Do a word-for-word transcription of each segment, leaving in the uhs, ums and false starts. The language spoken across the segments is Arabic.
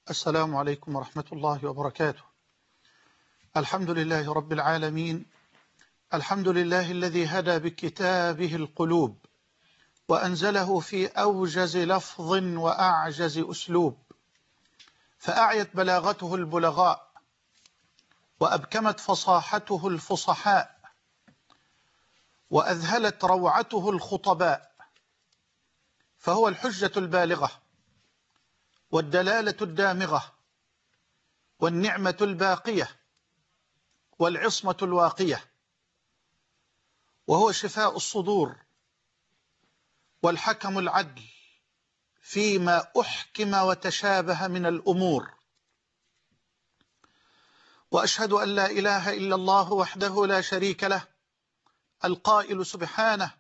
السلام عليكم ورحمة الله وبركاته. الحمد لله رب العالمين، الحمد لله الذي هدى بكتابه القلوب وأنزله في أوجز لفظ وأعجز أسلوب، فأعيت بلاغته البلغاء وأبكمت فصاحته الفصحاء وأذهلت روعته الخطباء، فهو الحجة البالغة والدلالة الدامغة والنعمة الباقية والعصمة الواقية، وهو شفاء الصدور والحكم العدل فيما أحكم وتشابه من الأمور. وأشهد أن لا إله إلا الله وحده لا شريك له، القائل سبحانه: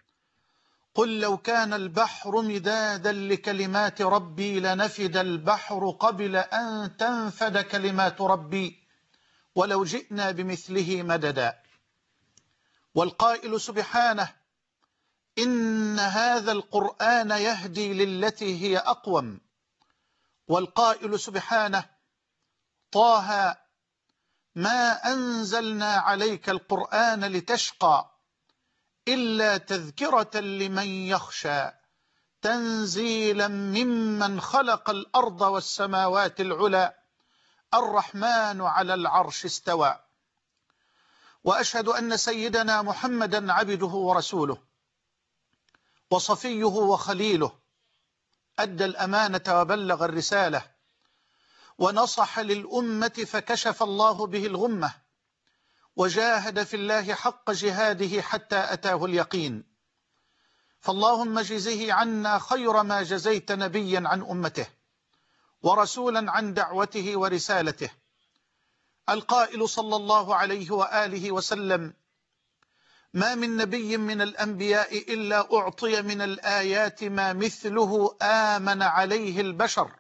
قل لو كان البحر مدادا لكلمات ربي لنفد البحر قبل أن تنفد كلمات ربي ولو جئنا بمثله مددا. والقائل سبحانه: إن هذا القرآن يهدي للتي هي أقوم. والقائل سبحانه: طه ما أنزلنا عليك القرآن لتشقى إلا تذكرة لمن يخشى تنزيلا ممن خلق الأرض والسماوات العلى الرحمن على العرش استوى. وأشهد أن سيدنا محمدا عبده ورسوله وصفيه وخليله، أدى الأمانة وبلغ الرسالة ونصح للأمة فكشف الله به الغمة، وجاهد في الله حق جهاده حتى أتاه اليقين. فاللهم جزه عنا خير ما جزيت نبيا عن أمته ورسولا عن دعوته ورسالته. القائل صلى الله عليه وآله وسلم: ما من نبي من الأنبياء إلا أعطي من الآيات ما مثله آمن عليه البشر،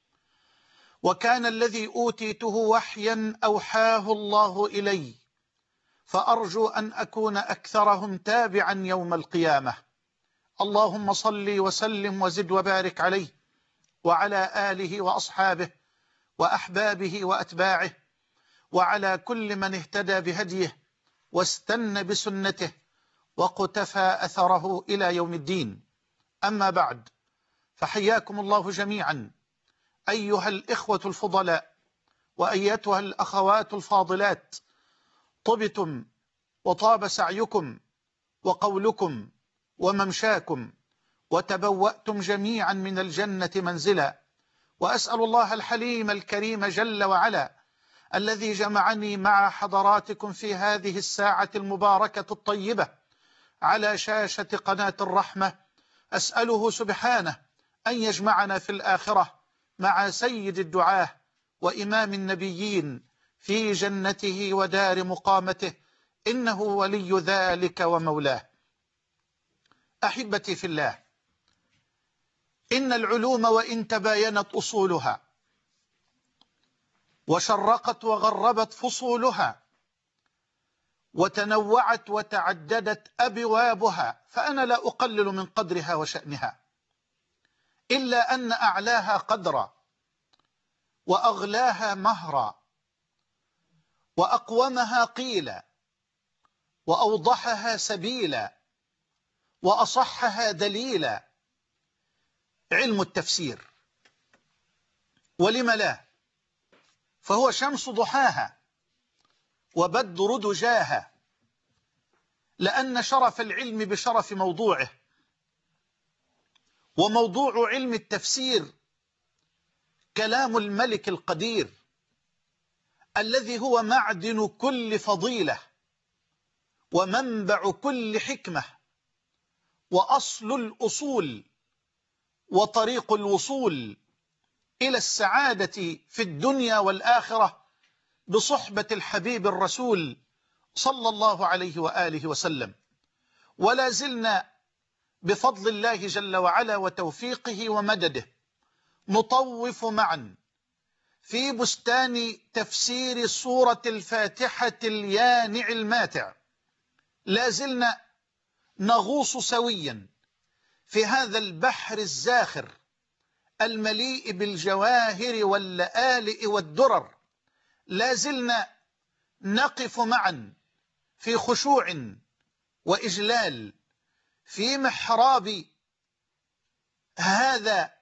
وكان الذي أوتيته وحيا أوحاه الله إلي، فأرجو أن أكون أكثرهم تابعا يوم القيامة. اللهم صل وسلم وزد وبارك عليه وعلى آله وأصحابه وأحبابه وأتباعه وعلى كل من اهتدى بهديه واستنى بسنته وقتفى أثره إلى يوم الدين. أما بعد، فحياكم الله جميعا أيها الإخوة الفضلاء وأيتها الأخوات الفاضلات، طبتم وطاب سعيكم وقولكم وممشاكم وتبوأتم جميعا من الجنة منزلا. وأسأل الله الحليم الكريم جل وعلا الذي جمعني مع حضراتكم في هذه الساعة المباركة الطيبة على شاشة قناة الرحمة، أسأله سبحانه أن يجمعنا في الآخرة مع سيد الدعاة وإمام النبيين في جنته ودار مقامته، إنه ولي ذلك ومولاه. أحبتي في الله، إن العلوم وإن تباينت أصولها وشرقت وغربت فصولها وتنوعت وتعددت أبوابها، فأنا لا أقلل من قدرها وشأنها، إلا أن أعلاها قدرا وأغلاها مهرا وأقومها قيلا وأوضحها سبيلا وأصحها دليلا علم التفسير. ولم لا؟ فهو شمس ضحاها وبدر دجاها، لأن شرف العلم بشرف موضوعه، وموضوع علم التفسير كلام الملك القدير الذي هو معدن كل فضيلة ومنبع كل حكمة وأصل الأصول وطريق الوصول إلى السعادة في الدنيا والآخرة بصحبة الحبيب الرسول صلى الله عليه وآله وسلم. ولا زلنا بفضل الله جل وعلا وتوفيقه ومدده نطوف معا في بستان تفسير سورة الفاتحة اليانع الماتع. لا زلنا نغوص سويا في هذا البحر الزاخر المليء بالجواهر واللآلئ والدرر، لا زلنا نقف معا في خشوع وإجلال في محراب هذا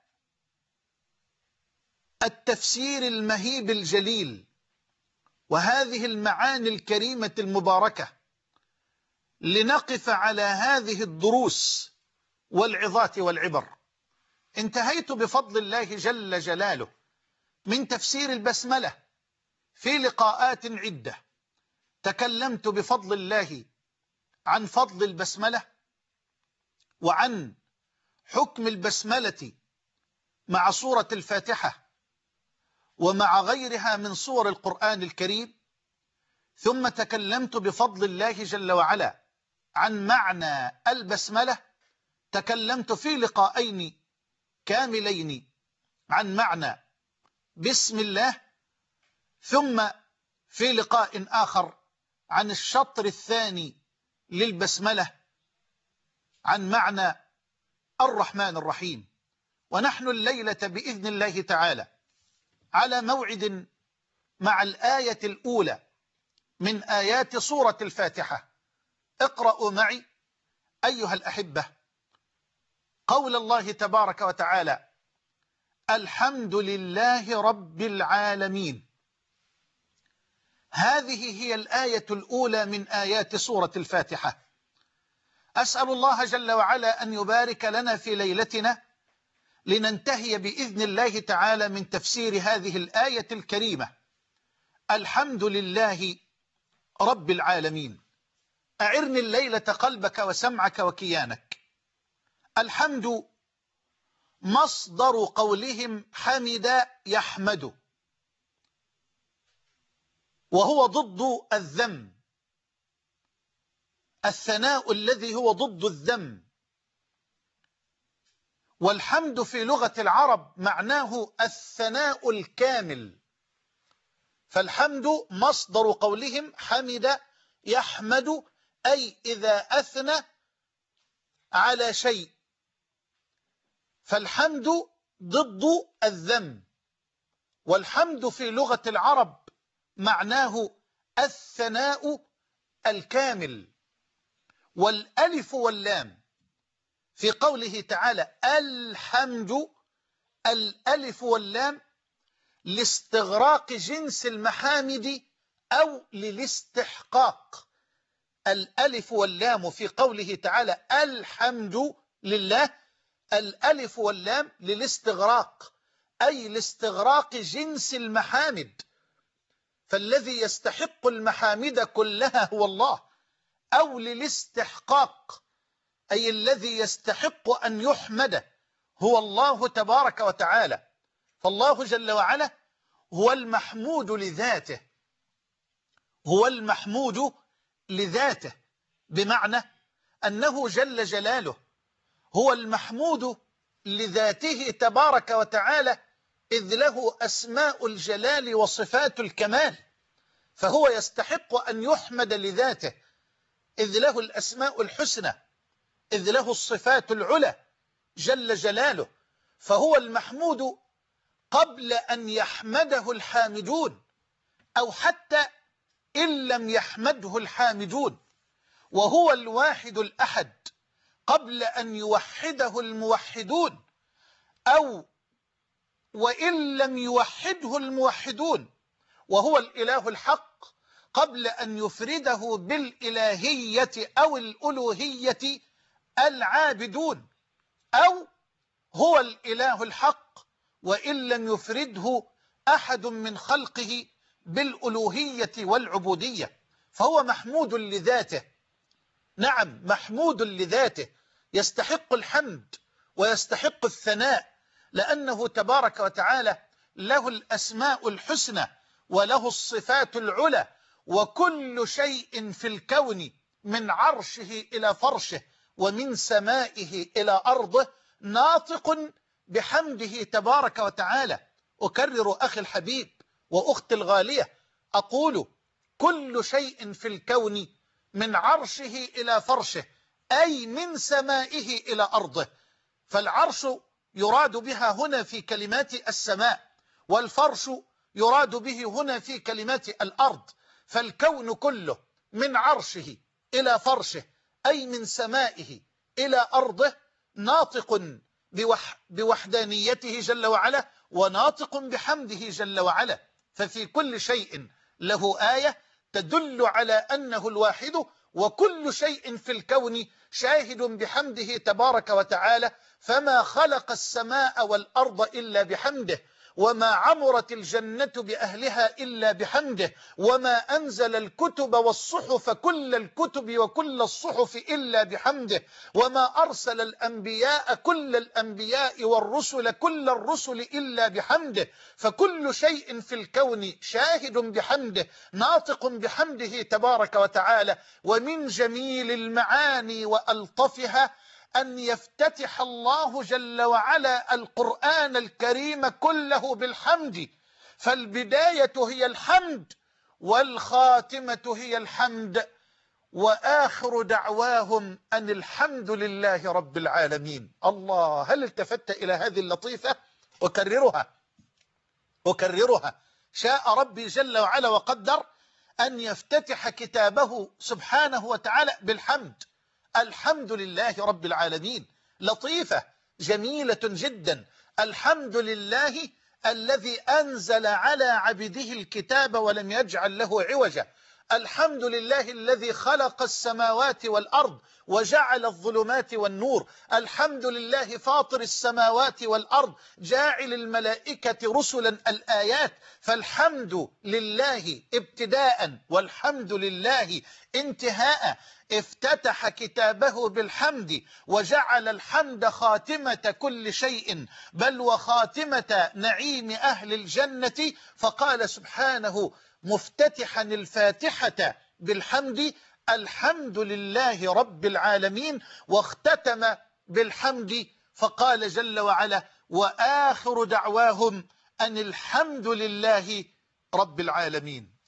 التفسير المهيب الجليل وهذه المعاني الكريمة المباركة، لنقف على هذه الدروس والعظات والعبر. انتهيت بفضل الله جل جلاله من تفسير البسملة في لقاءات عدة. تكلمت بفضل الله عن فضل البسملة وعن حكم البسملة مع سورة الفاتحة ومع غيرها من سور القرآن الكريم. ثم تكلمت بفضل الله جل وعلا عن معنى البسملة. تكلمت في لقاءين كاملين عن معنى بسم الله، ثم في لقاء آخر عن الشطر الثاني للبسملة عن معنى الرحمن الرحيم. ونحن الليلة بإذن الله تعالى على موعد مع الآية الأولى من آيات سورة الفاتحة. اقرأوا معي أيها الأحبة قول الله تبارك وتعالى: الحمد لله رب العالمين. هذه هي الآية الأولى من آيات سورة الفاتحة. أسأل الله جل وعلا أن يبارك لنا في ليلتنا لننتهي بإذن الله تعالى من تفسير هذه الآية الكريمة. الحمد لله رب العالمين. أعرني الليلة قلبك وسمعك وكيانك. الحمد مصدر قولهم حمد يحمد، وهو ضد الذم، الثناء الذي هو ضد الذم. والحمد في لغة العرب معناه الثناء الكامل، فالحمد مصدر قولهم حمد يحمد، أي إذا أثنى على شيء. فالحمد ضد الذم، والحمد في لغة العرب معناه الثناء الكامل. والألف واللام في قوله تعالى الحمد، الألف واللام لاستغراق جنس المحامد أو للاستحقاق. الألف واللام في قوله تعالى الحمد لله، الألف واللام للاستغراق، أي لاستغراق جنس المحامد، فالذي يستحق المحامد كلها هو الله. أو للاستحقاق، أي الذي يستحق أن يحمد هو الله تبارك وتعالى. فالله جل وعلا هو المحمود لذاته، هو المحمود لذاته، بمعنى أنه جل جلاله هو المحمود لذاته تبارك وتعالى، إذ له أسماء الجلال وصفات الكمال، فهو يستحق أن يحمد لذاته، إذ له الأسماء الحسنى، إذ له الصفات العلى جل جلاله. فهو المحمود قبل أن يحمده الحامدون، أو حتى إن لم يحمده الحامدون. وهو الواحد الأحد قبل أن يوحده الموحدون، أو وإن لم يوحده الموحدون. وهو الإله الحق قبل أن يفرده بالإلهية أو الألوهية العابدون، أو هو الإله الحق وإن لم يفرده أحد من خلقه بالألوهية والعبودية. فهو محمود لذاته، نعم محمود لذاته، يستحق الحمد ويستحق الثناء، لأنه تبارك وتعالى له الأسماء الحسنى وله الصفات العلى. وكل شيء في الكون من عرشه إلى فرشه ومن سمائه إلى أرضه ناطق بحمده تبارك وتعالى. أكرر أخي الحبيب وأختي الغالية، أقول كل شيء في الكون من عرشه إلى فرشه، أي من سمائه إلى أرضه. فالعرش يراد بها هنا في كلمات السماء، والفرش يراد به هنا في كلمات الأرض. فالكون كله من عرشه إلى فرشه، أي من سمائه إلى أرضه، ناطق بوح بوحدانيته جل وعلا، وناطق بحمده جل وعلا. ففي كل شيء له آية تدل على أنه الواحد، وكل شيء في الكون شاهد بحمده تبارك وتعالى. فما خلق السماء والأرض إلا بحمده، وما عمرت الجنة بأهلها إلا بحمده، وما أنزل الكتب والصحف كل الكتب وكل الصحف إلا بحمده، وما أرسل الأنبياء كل الأنبياء والرسل كل الرسل إلا بحمده. فكل شيء في الكون شاهد بحمده، ناطق بحمده تبارك وتعالى. ومن جميل المعاني وألطفها أن يفتتح الله جل وعلا القرآن الكريم كله بالحمد، فالبداية هي الحمد والخاتمة هي الحمد، وآخر دعواهم أن الحمد لله رب العالمين. الله، هل التفت إلى هذه اللطيفة؟ أكررها أكررها شاء ربي جل وعلا وقدر أن يفتتح كتابه سبحانه وتعالى بالحمد. الحمد لله رب العالمين، لطيفة جميلة جدا. الحمد لله الذي أنزل على عبده الكتاب ولم يجعل له عوجا. الحمد لله الذي خلق السماوات والأرض وجعل الظلمات والنور. الحمد لله فاطر السماوات والأرض جاعل الملائكة رسلا الآيات. فالحمد لله ابتداء والحمد لله انتهاء. افتتح كتابه بالحمد وجعل الحمد خاتمة كل شيء، بل وخاتمة نعيم أهل الجنة. فقال سبحانه مفتتحا الفاتحة بالحمد: الحمد لله رب العالمين. واختتم بالحمد فقال جل وعلا: وآخر دعواهم أن الحمد لله رب العالمين.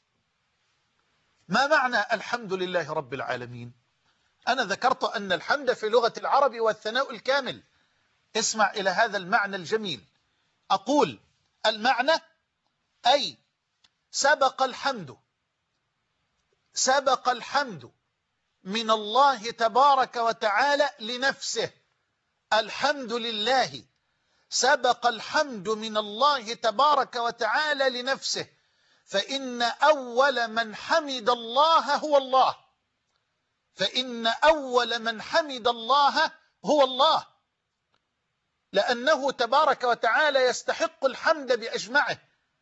ما معنى الحمد لله رب العالمين؟ أنا ذكرت أن الحمد في لغة العرب والثناء الكامل. اسمع إلى هذا المعنى الجميل. أقول المعنى أي سبق الحمد سبق الحمد من الله تبارك وتعالى لنفسه. الحمد لله سبق الحمد من الله تبارك وتعالى لنفسه، فإن أول من حمد الله هو الله فإن أول من حمد الله هو الله لأنه تبارك وتعالى يستحق الحمد بأجمعه،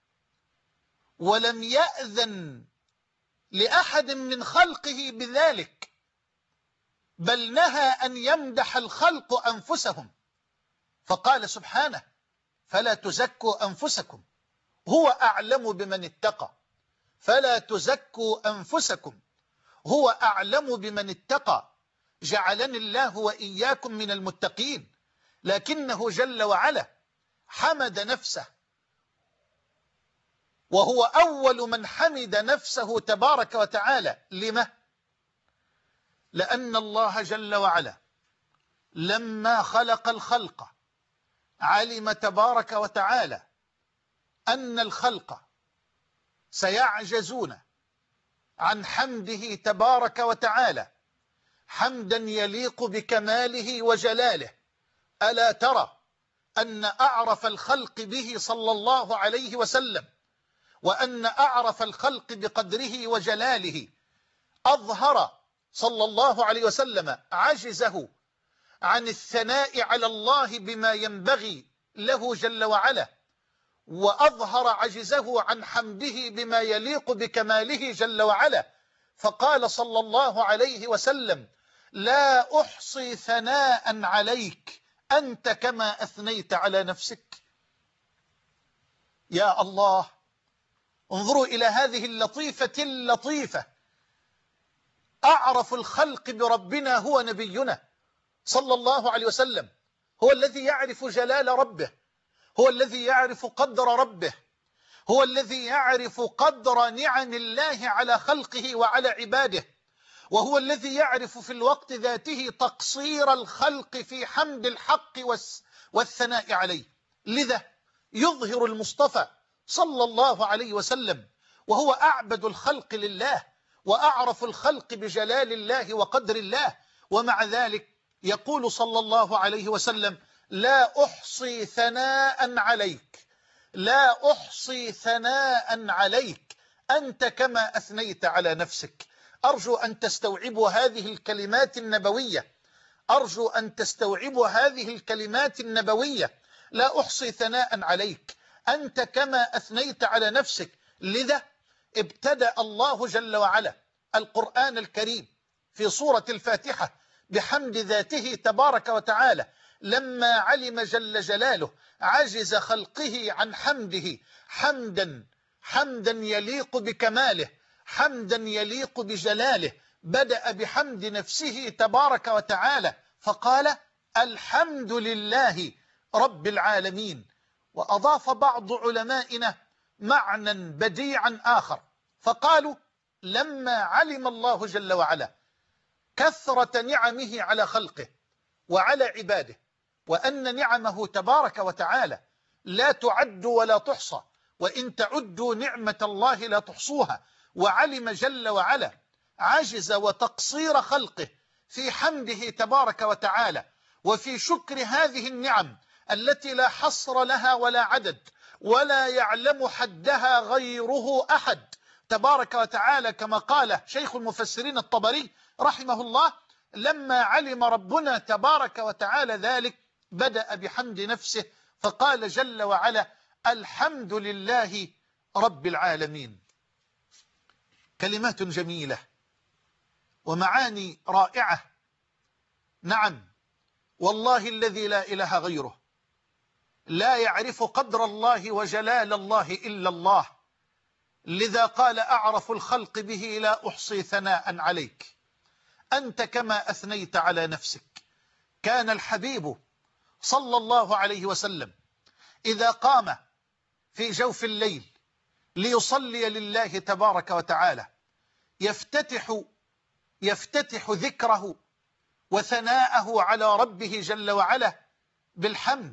ولم يأذن لأحد من خلقه بذلك، بل نهى أن يمدح الخلق أنفسهم، فقال سبحانه: فلا تزكوا أنفسكم هو أعلم بمن اتقى. فلا تزكوا أنفسكم هو أعلم بمن اتقى. جعلني الله وإياكم من المتقين. لكنه جل وعلا حمد نفسه، وهو أول من حمد نفسه تبارك وتعالى. لما؟ لأن الله جل وعلا لما خلق الخلق علم تبارك وتعالى أن الخلق سيعجزون عن حمده تبارك وتعالى حمدا يليق بكماله وجلاله. ألا ترى أن أعرف الخلق به صلى الله عليه وسلم، وأن أعرف الخلق بقدره وجلاله، أظهر صلى الله عليه وسلم عجزه عن الثناء على الله بما ينبغي له جل وعلا، وأظهر عجزه عن حمده بما يليق بكماله جل وعلا. فقال صلى الله عليه وسلم: لا أحصي ثناء عليك أنت كما أثنيت على نفسك. يا الله، انظروا إلى هذه اللطيفة اللطيفة. أعرف الخلق بربنا هو نبينا صلى الله عليه وسلم، هو الذي يعرف جلال ربه، هو الذي يعرف قدر ربه، هو الذي يعرف قدر نعم الله على خلقه وعلى عباده، وهو الذي يعرف في الوقت ذاته تقصير الخلق في حمد الحق والثناء عليه. لذا يظهر المصطفى صلى الله عليه وسلم وهو أعبد الخلق لله وأعرف الخلق بجلال الله وقدر الله، ومع ذلك يقول صلى الله عليه وسلم: لا أحصي ثناء عليك، لا أحصي ثناء عليك، أنت كما أثنيت على نفسك. أرجو أن تستوعبوا هذه الكلمات النبوية، أرجو أن تستوعبوا هذه الكلمات النبوية. لا أحصي ثناء عليك، أنت كما أثنيت على نفسك. لذا ابتدأ الله جل وعلا القرآن الكريم في سورة الفاتحة بحمد ذاته تبارك وتعالى، لما علم جل جلاله عجز خلقه عن حمده حمدا حمدا يليق بكماله، حمدا يليق بجلاله. بدأ بحمد نفسه تبارك وتعالى فقال: الحمد لله رب العالمين. وأضاف بعض علمائنا معنى بديعا آخر فقالوا: لما علم الله جل وعلا كثرة نعمه على خلقه وعلى عباده، وأن نعمه تبارك وتعالى لا تعد ولا تحصى، وإن تعدوا نعمة الله لا تحصوها، وعلم جل وعلا عجز وتقصير خلقه في حمده تبارك وتعالى وفي شكر هذه النعم التي لا حصر لها ولا عدد ولا يعلم حدها غيره أحد تبارك وتعالى، كما قال شيخ المفسرين الطبري رحمه الله: لما علم ربنا تبارك وتعالى ذلك بدأ بحمد نفسه فقال جل وعلا: الحمد لله رب العالمين. كلمات جميلة ومعاني رائعة. نعم، والله الذي لا إله غيره لا يعرف قدر الله وجلال الله إلا الله، لذا قال: أعرف الخلق به لا أحصي ثناء عليك، أنت كما أثنيت على نفسك. كان الحبيب صلى الله عليه وسلم إذا قام في جوف الليل ليصلي لله تبارك وتعالى يفتتح يفتتح ذكره وثناءه على ربه جل وعلا بالحمد،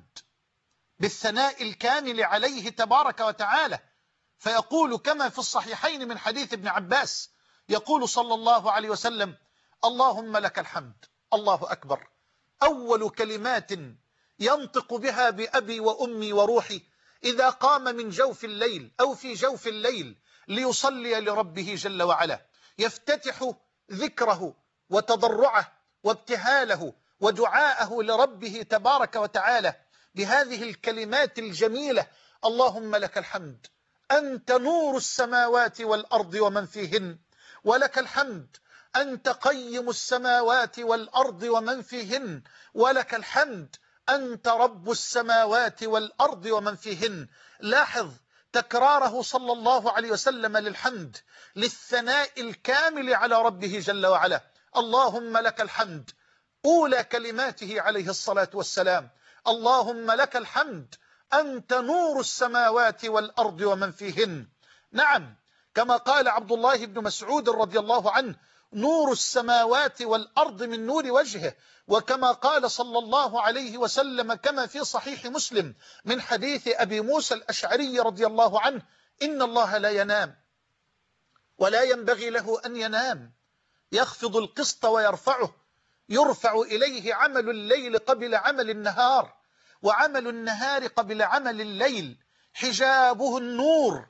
بالثناء الكامل عليه تبارك وتعالى، فيقول كما في الصحيحين من حديث ابن عباس، يقول صلى الله عليه وسلم: اللهم لك الحمد. الله أكبر. أول كلمات ينطق بها بأبي وأمي وروحي إذا قام من جوف الليل أو في جوف الليل ليصلي لربه جل وعلا، يفتتح ذكره وتضرعه وابتهاله ودعاءه لربه تبارك وتعالى بهذه الكلمات الجميلة: اللهم لك الحمد، أنت نور السماوات والأرض ومن فيهن، ولك الحمد، أنت قيم السماوات والأرض ومن فيهن، ولك الحمد، أنت رب السماوات والأرض ومن فيهن. لاحظ تكراره صلى الله عليه وسلم للحمد، للثناء الكامل على ربه جل وعلا: اللهم لك الحمد. أولى كلماته عليه الصلاة والسلام: اللهم لك الحمد، أنت نور السماوات والأرض ومن فيهن. نعم، كما قال عبد الله بن مسعود رضي الله عنه: نور السماوات والأرض من نور وجهه. وكما قال صلى الله عليه وسلم كما في صحيح مسلم من حديث أبي موسى الأشعري رضي الله عنه: إن الله لا ينام ولا ينبغي له أن ينام، يخفض القسط ويرفعه، يرفع إليه عمل الليل قبل عمل النهار، وعمل النهار قبل عمل الليل، حجابه النور،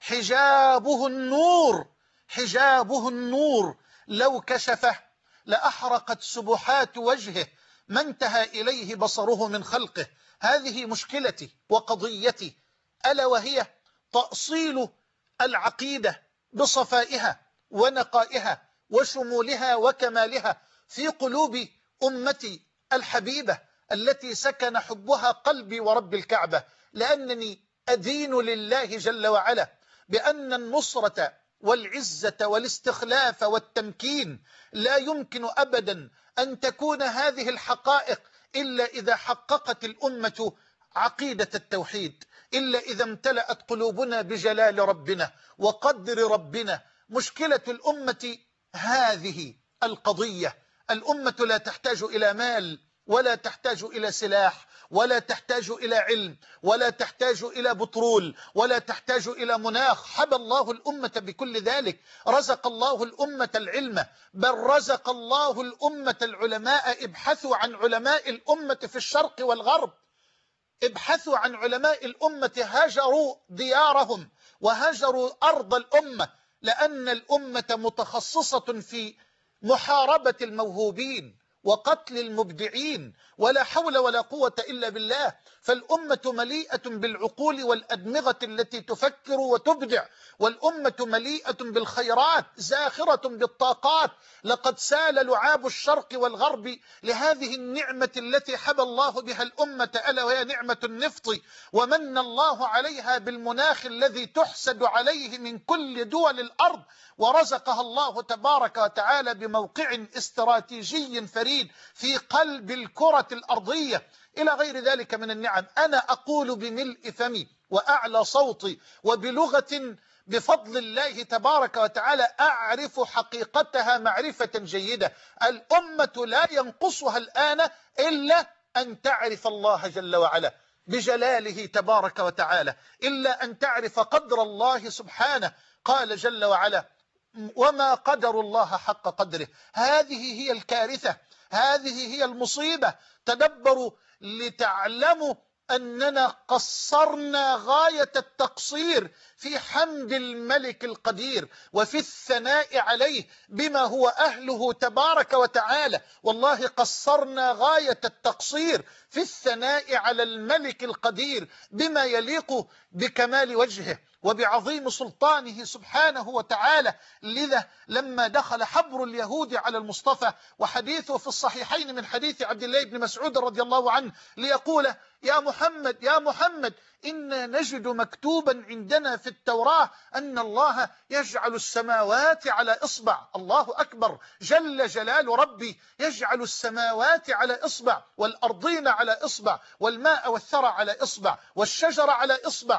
حجابه النور، حجابه النور، لو كشفه لأحرقت سبحات وجهه ما انتهى إليه بصره من خلقه. هذه مشكلتي وقضيتي، ألا وهي تأصيل العقيدة بصفائها ونقائها وشمولها وكمالها في قلوب أمتي الحبيبة التي سكن حبها قلبي ورب الكعبة، لأنني أدين لله جل وعلا بأن النصرة والعزة والاستخلاف والتمكين لا يمكن أبدا أن تكون هذه الحقائق إلا إذا حققت الأمة عقيدة التوحيد، إلا إذا امتلأت قلوبنا بجلال ربنا وقدر ربنا. مشكلة الأمة هذه القضية. الأمة لا تحتاج إلى مال ولا تحتاج إلى سلاح ولا تحتاج إلى علم، ولا تحتاج إلى بترول، ولا تحتاج إلى مناخ. حبى الله الأمة بكل ذلك. رزق الله الأمة العلم، بل رزق الله الأمة العلماء. ابحثوا عن علماء الأمة في الشرق والغرب، ابحثوا عن علماء الأمة هاجروا ديارهم وهاجروا أرض الأمة، لأن الأمة متخصصة في محاربة الموهوبين وقتل المبدعين، ولا حول ولا قوة إلا بالله. فالأمة مليئة بالعقول والأدمغة التي تفكر وتبدع، والأمة مليئة بالخيرات زاخرة بالطاقات. لقد سال لعاب الشرق والغرب لهذه النعمة التي حبى الله بها الأمة، ألا وهي نعمة النفط، ومن الله عليها بالمناخ الذي تحسد عليه من كل دول الأرض، ورزقها الله تبارك وتعالى بموقع استراتيجي فريد في قلب الكرة الأرضية، إلى غير ذلك من النعم. أنا أقول بملء فمي وأعلى صوتي وبلغة بفضل الله تبارك وتعالى أعرف حقيقتها معرفة جيدة. الأمة لا ينقصها الآن إلا أن تعرف الله جل وعلا بجلاله تبارك وتعالى، إلا أن تعرف قدر الله سبحانه. قال جل وعلا: وما قدر الله حق قدره. هذه هي الكارثة، هذه هي المصيبة. تدبروا لتعلموا أننا قصرنا غاية التقصير في حمد الملك القدير وفي الثناء عليه بما هو أهله تبارك وتعالى. والله قصرنا غاية التقصير في الثناء على الملك القدير بما يليق بكمال وجهه وبعظيم سلطانه سبحانه وتعالى. لذا لما دخل حبر اليهود على المصطفى، وحديثه في الصحيحين من حديث عبد الله بن مسعود رضي الله عنه، ليقول: يا محمد يا محمد إنا نجد مكتوبا عندنا في التوراة أن الله يجعل السماوات على إصبع. الله أكبر، جل جلال ربي، يجعل السماوات على إصبع، والأرضين على إصبع، والماء والثرى على إصبع، والشجر على إصبع،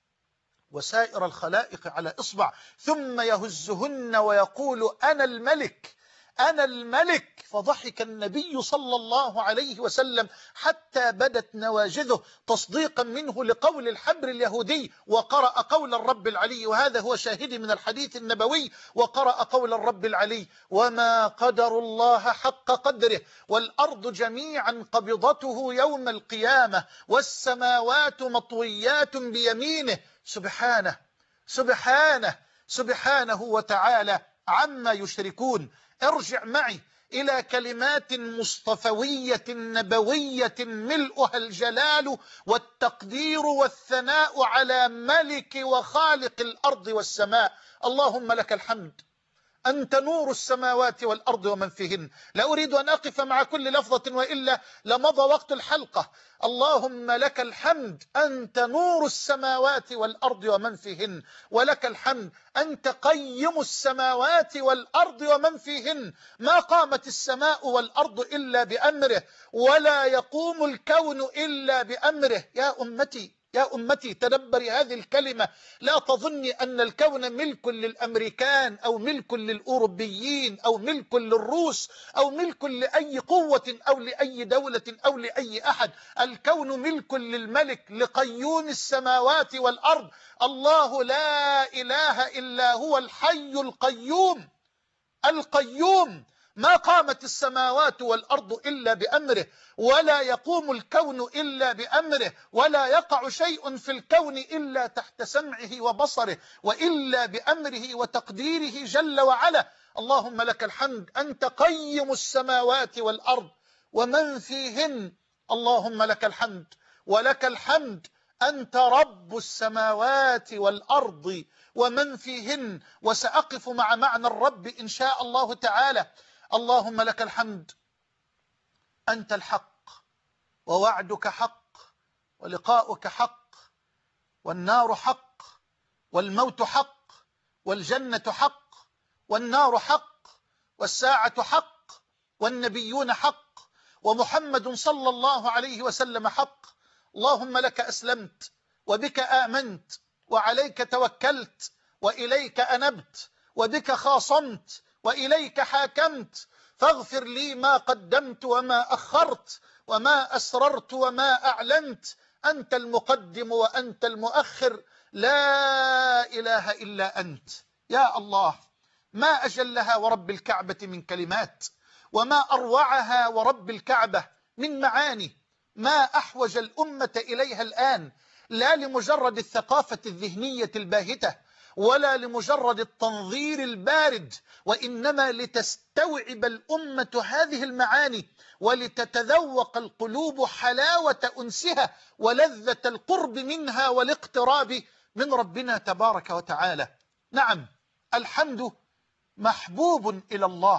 وسائر الخلائق على إصبع، ثم يهزهن ويقول: أنا الملك أنا الملك. فضحك النبي صلى الله عليه وسلم حتى بدت نواجذه تصديقا منه لقول الحبر اليهودي، وقرأ قول الرب العلي، وهذا هو شاهدي من الحديث النبوي، وقرأ قول الرب العلي: وما قدر الله حق قدره، والأرض جميعا قبضته يوم القيامة، والسماوات مطويات بيمينه. سبحانه سبحانه سبحانه وتعالى عما يشركون. ارجع معي إلى كلمات مصطفوية نبوية ملؤها الجلال والتقدير والثناء على ملك وخالق الأرض والسماء. اللهم لك الحمد، أنت نور السماوات والأرض ومن فيهن. لا أريد أن أقف مع كل لفظة وإلا لمضى وقت الحلقة. اللهم لك الحمد، أنت نور السماوات والأرض ومن فيهن، ولك الحمد، أنت قيم السماوات والأرض ومن فيهن. ما قامت السماء والأرض إلا بأمره، ولا يقوم الكون إلا بأمره. يا أمتي يا أمتي تدبري هذه الكلمة. لا تظني أن الكون ملك للأمريكان أو ملك للأوروبيين أو ملك للروس أو ملك لأي قوة أو لأي دولة أو لأي أحد. الكون ملك للملك لقيوم السماوات والأرض. الله لا إله إلا هو الحي القيوم القيوم. ما قامت السماوات والأرض إلا بأمره، ولا يقوم الكون إلا بأمره، ولا يقع شيء في الكون إلا تحت سمعه وبصره، وإلا بأمره وتقديره جل وعلا. اللهم لك الحمد، أنت قيم السماوات والأرض ومن فيهن. اللهم لك الحمد ولك الحمد، أنت رب السماوات والأرض ومن فيهن. وسأقف مع معنى الرب إن شاء الله تعالى. اللهم لك الحمد، أنت الحق، ووعدك حق، ولقاؤك حق، والنار حق، والموت حق، والجنة حق، والنار حق، والساعة حق، والنبيون حق، ومحمد صلى الله عليه وسلم حق. اللهم لك أسلمت، وبك آمنت، وعليك توكلت، وإليك أنبت، وبك خاصمت، وإليك حاكمت. فاغفر لي ما قدمت وما أخرت، وما أسررت وما أعلنت، أنت المقدم وأنت المؤخر، لا إله إلا أنت. يا الله، ما أجلها ورب الكعبة من كلمات، وما أروعها ورب الكعبة من معاني، ما أحوج الأمة إليها الآن، لا لمجرد الثقافة الذهنية الباهتة ولا لمجرد التنظير البارد، وإنما لتستوعب الأمة هذه المعاني ولتتذوق القلوب حلاوة أنسها ولذة القرب منها والاقتراب من ربنا تبارك وتعالى. نعم، الحمد محبوب إلى الله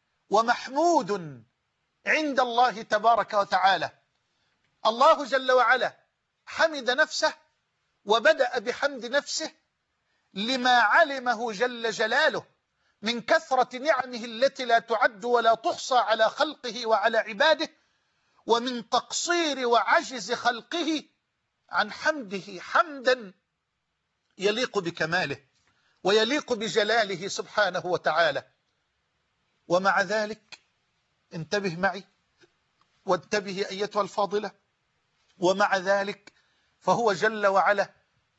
ومحمود عند الله تبارك وتعالى. الله جل وعلا حمد نفسه وبدأ بحمد نفسه لما علمه جل جلاله من كثرة نعمه التي لا تعد ولا تحصى على خلقه وعلى عباده، ومن تقصير وعجز خلقه عن حمده حمدا يليق بكماله ويليق بجلاله سبحانه وتعالى. ومع ذلك انتبه معي وانتبه أيتها الفاضلة، ومع ذلك فهو جل وعلا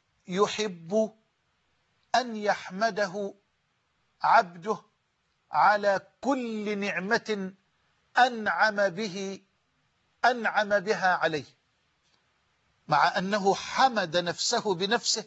يحب أن يحمده عبده على كل نعمة أنعم به أنعم بها عليه. مع أنه حمد نفسه بنفسه،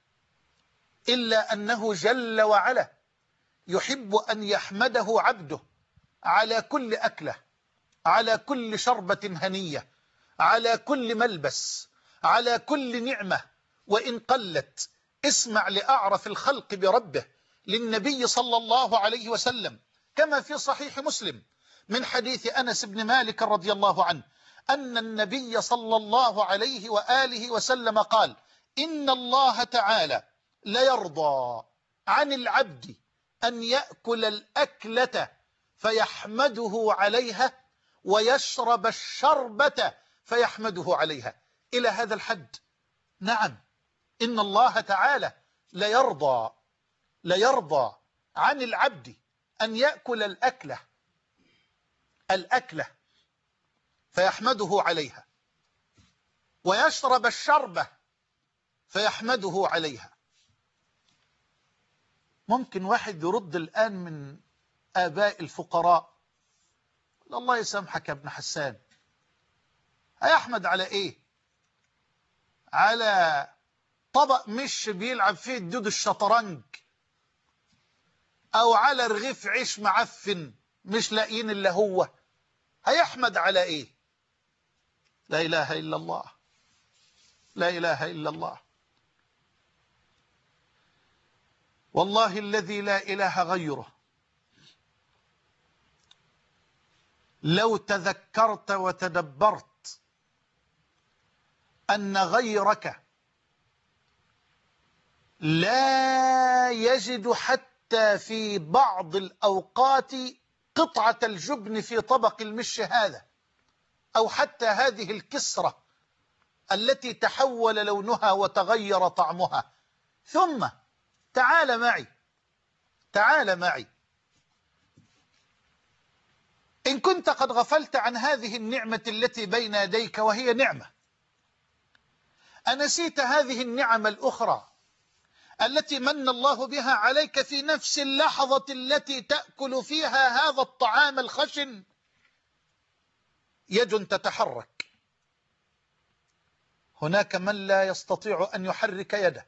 إلا أنه جل وعلا يحب أن يحمده عبده على كل أكلة، على كل شربة هنية، على كل ملبس، على كل نعمة وإن قلت. اسمع لأعرف الخلق بربه للنبي صلى الله عليه وسلم كما في صحيح مسلم من حديث أنس بن مالك رضي الله عنه أن النبي صلى الله عليه وآله وسلم قال: إن الله تعالى ليرضى عن العبد أن يأكل الأكلة فيحمده عليها ويشرب الشربة فيحمده عليها. إلى هذا الحد. نعم، إن الله تعالى ليرضى ليرضى عن العبد أن يأكل الأكلة الأكلة فيحمده عليها ويشرب الشربة فيحمده عليها. ممكن واحد يرد الآن من آباء الفقراء: الله يسامحك يا ابن حسان، هيحمد على إيه؟ على طبق مش بيلعب فيه الدود الشطرنج، أو على رغيف عيش معفن مش لاقيين إلا هو، هيحمد على إيه؟ لا إله إلا الله، لا إله إلا الله. والله الذي لا إله غيره، لو تذكرت وتدبرت أن غيرك لا يجد حتى في بعض الأوقات قطعة الجبن في طبق المش هذا، أو حتى هذه الكسرة التي تحول لونها وتغير طعمها، ثم تعال معي تعال معي إن كنت قد غفلت عن هذه النعمة التي بين يديك وهي نعمة، أنسيت هذه النعم الأخرى التي من الله بها عليك في نفس اللحظة التي تأكل فيها هذا الطعام الخشن؟ يد تتحرك، هناك من لا يستطيع أن يحرك يده،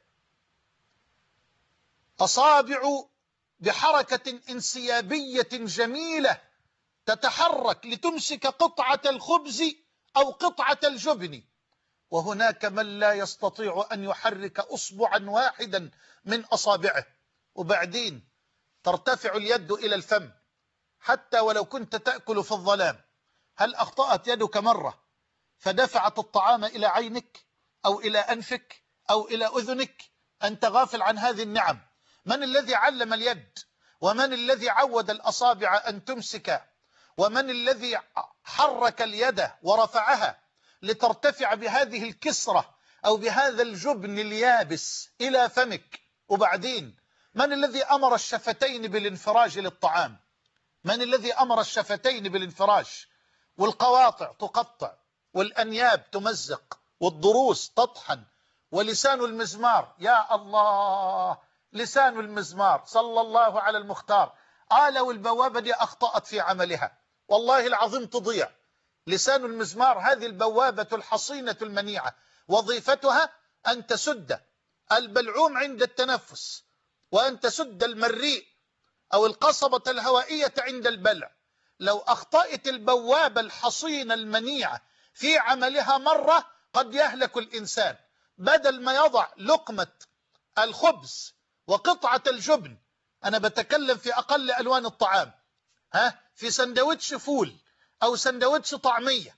أصابع بحركة انسيابية جميلة تتحرك لتمسك قطعة الخبز أو قطعة الجبن، وهناك من لا يستطيع أن يحرك أصبعا واحدا من أصابعه، وبعدين ترتفع اليد إلى الفم حتى ولو كنت تأكل في الظلام. هل أخطأت يدك مرة فدفعت الطعام إلى عينك أو إلى أنفك أو إلى أذنك؟ أنت غافل عن هذه النعم. من الذي علم اليد؟ ومن الذي عود الأصابع أن تمسك؟ ومن الذي حرك اليد ورفعها لترتفع بهذه الكسرة أو بهذا الجبن اليابس إلى فمك؟ وبعدين من الذي أمر الشفتين بالانفراج للطعام؟ من الذي أمر الشفتين بالانفراج؟ والقواطع تقطع، والأنياب تمزق، والضروس تطحن، ولسان المزمار، يا الله، لسان المزمار صلى الله على المختار. آه لو البوابة دي أخطأت في عملها والله العظيم تضيع. لسان المزمار هذه البوابة الحصينة المنيعة وظيفتها أن تسد البلعوم عند التنفس، وأن تسد المريء أو القصبة الهوائية عند البلع. لو أخطأت البوابة الحصينة المنيعة في عملها مرة قد يهلك الإنسان. بدل ما يضع لقمة الخبز وقطعة الجبن، أنا بتكلم في أقل ألوان الطعام، ها، في سندوتش فول أو سندوتش طعمية،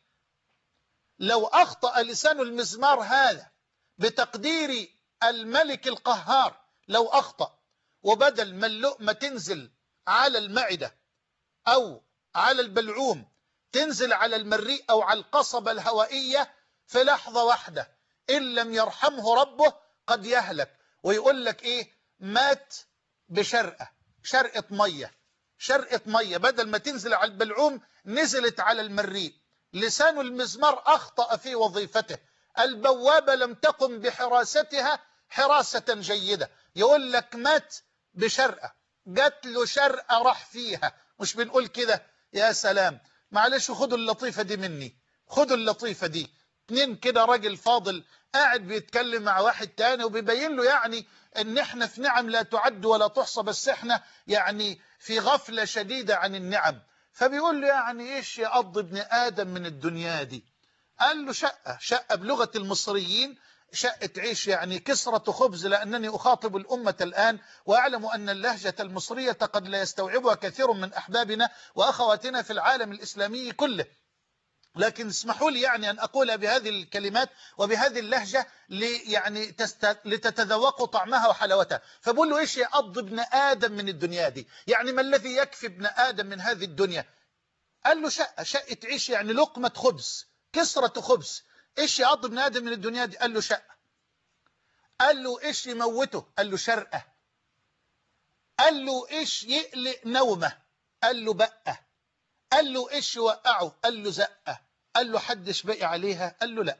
لو أخطأ لسان المزمار هذا بتقدير الملك القهار، لو أخطأ وبدل ما اللقمة تنزل على المعدة أو على البلعوم تنزل على المريء أو على القصبة الهوائية، في لحظة واحدة إن لم يرحمه ربه قد يهلك. ويقول لك إيه؟ مات بشرقة، شرقة مية، شرقة مية بدل ما تنزل على البلعوم نزلت على المريء. لسان المزمار أخطأ في وظيفته، البوابة لم تقم بحراستها حراسة جيدة. يقول لك مات بشرقة، جات له شرقة راح فيها. مش بنقول كده؟ يا سلام، معلش خدوا اللطيفة دي مني، خدوا اللطيفة دي. اتنين كده راجل فاضل قاعد بيتكلم مع واحد تاني وبيبين له يعني ان احنا في نعم لا تعد ولا تحصى، بس احنا يعني في غفلة شديدة عن النعم. فبيقول له يعني ايش يقضي ابن ادم من الدنيا دي؟ قال له شقة، شقة بلغة المصريين شقة عيش، يعني كسرة خبز، لأنني أخاطب الأمة الآن وأعلم أن اللهجة المصرية قد لا يستوعبها كثير من أحبابنا وأخواتنا في العالم الإسلامي كله، لكن اسمحوا لي يعني أن أقول بهذه الكلمات وبهذه اللهجة لي يعني تست... لتتذوقوا طعمها وحلاوتها. فبقول له إيش يقضي ابن آدم من الدنيا دي؟ يعني ما الذي يكفي ابن آدم من هذه الدنيا؟ قال له شقة، شقة عيش يعني لقمة خبز، كسرة خبز. إيش يقضي ابن آدم من الدنيا دي؟ قال له شقة. قال له إيش يموته؟ قال له شرقة. قال له إيش يقلق نومه؟ قال له بقة. قال له إيش يوقعه؟ قال له زقة. قال له حدش بقي عليها؟ قال له لا.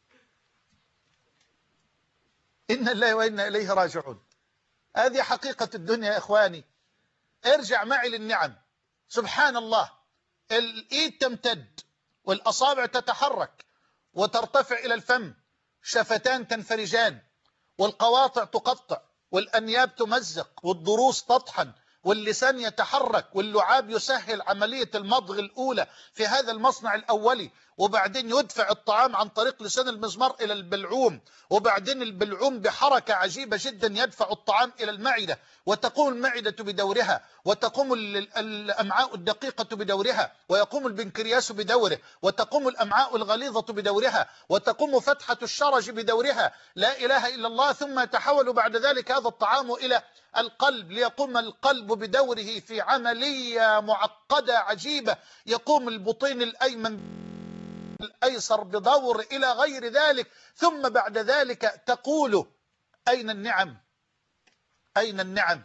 إن الله وإنا إليه راجعون. هذه حقيقة الدنيا يا إخواني. ارجع معي للنعم. سبحان الله، الإيد تمتد والأصابع تتحرك وترتفع إلى الفم، شفتان تنفرجان، والقواطع تقطع، والأنياب تمزق، والضروس تطحن، واللسان يتحرك، واللعاب يسهل عملية المضغ الأولى في هذا المصنع الأولي، وبعدين يدفع الطعام عن طريق لسان المزمار إلى البلعوم، وبعدين البلعوم بحركة عجيبة جدا يدفع الطعام إلى المعدة، وتقوم المعدة بدورها، وتقوم الأمعاء الدقيقة بدورها، ويقوم البنكرياس بدوره، وتقوم الأمعاء الغليظة بدورها، وتقوم فتحة الشرج بدورها. لا إله إلا الله. ثم يتحول بعد ذلك هذا الطعام إلى القلب ليقوم القلب بدوره في عملية معقدة عجيبة. يقوم البطين الأيمن الأيسر بدور إلى غير ذلك. ثم بعد ذلك تقول أين النعم؟ أين النعم؟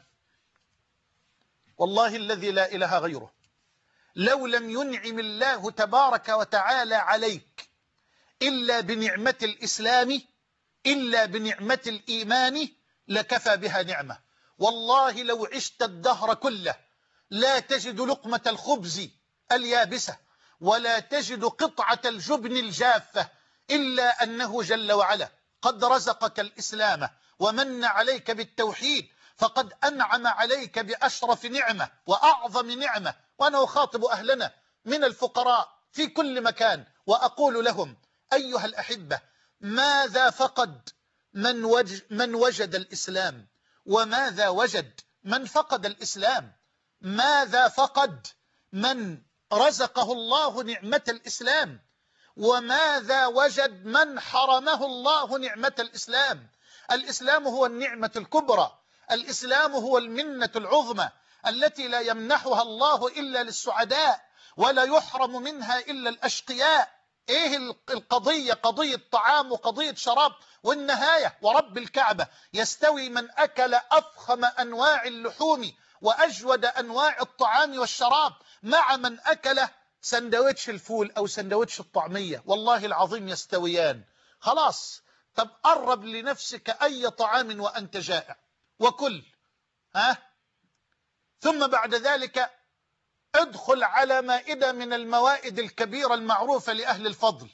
والله الذي لا إله غيره، لو لم ينعم الله تبارك وتعالى عليك إلا بنعمة الإسلام، إلا بنعمة الإيمان، لكفى بها نعمة. والله لو عشت الدهر كله لا تجد لقمة الخبز اليابسة ولا تجد قطعة الجبن الجافة، إلا أنه جل وعلا قد رزقك الإسلام ومن عليك بالتوحيد، فقد أنعم عليك بأشرف نعمة وأعظم نعمة. وأنا أخاطب أهلنا من الفقراء في كل مكان وأقول لهم أيها الأحبة، ماذا فقد من وجد, من وجد الإسلام؟ وماذا وجد من فقد الإسلام؟ ماذا فقد من رزقه الله نعمة الإسلام؟ وماذا وجد من حرمه الله نعمة الإسلام؟ الإسلام هو النعمة الكبرى، الإسلام هو المنة العظمى التي لا يمنحها الله إلا للسعداء ولا يحرم منها إلا الأشقياء. إيه القضية؟ قضية طعام وقضية شراب، والنهاية ورب الكعبة يستوي من أكل أفخم أنواع اللحوم وأجود أنواع الطعام والشراب مع من أكل سندوتش الفول أو سندوتش الطعمية، والله العظيم يستويان. خلاص، طب قرب لنفسك أي طعام وأنت جائع وكل، ها؟ ثم بعد ذلك ادخل على مائدة من الموائد الكبيرة المعروفة لأهل الفضل،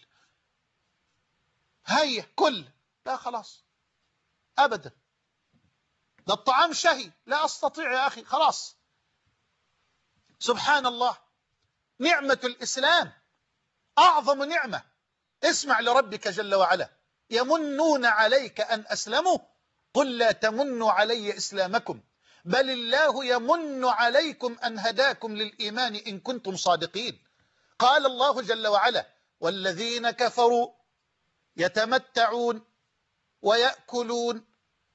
هيا كل. لا خلاص أبدا، ده الطعام شهي، لا أستطيع يا أخي، خلاص. سبحان الله، نعمة الإسلام أعظم نعمة. اسمع لربك جل وعلا: يمنون عليك أن أسلموا قل لا تمنوا علي إسلامكم بل الله يمن عليكم أن هداكم للإيمان إن كنتم صادقين. قال الله جل وعلا: والذين كفروا يتمتعون ويأكلون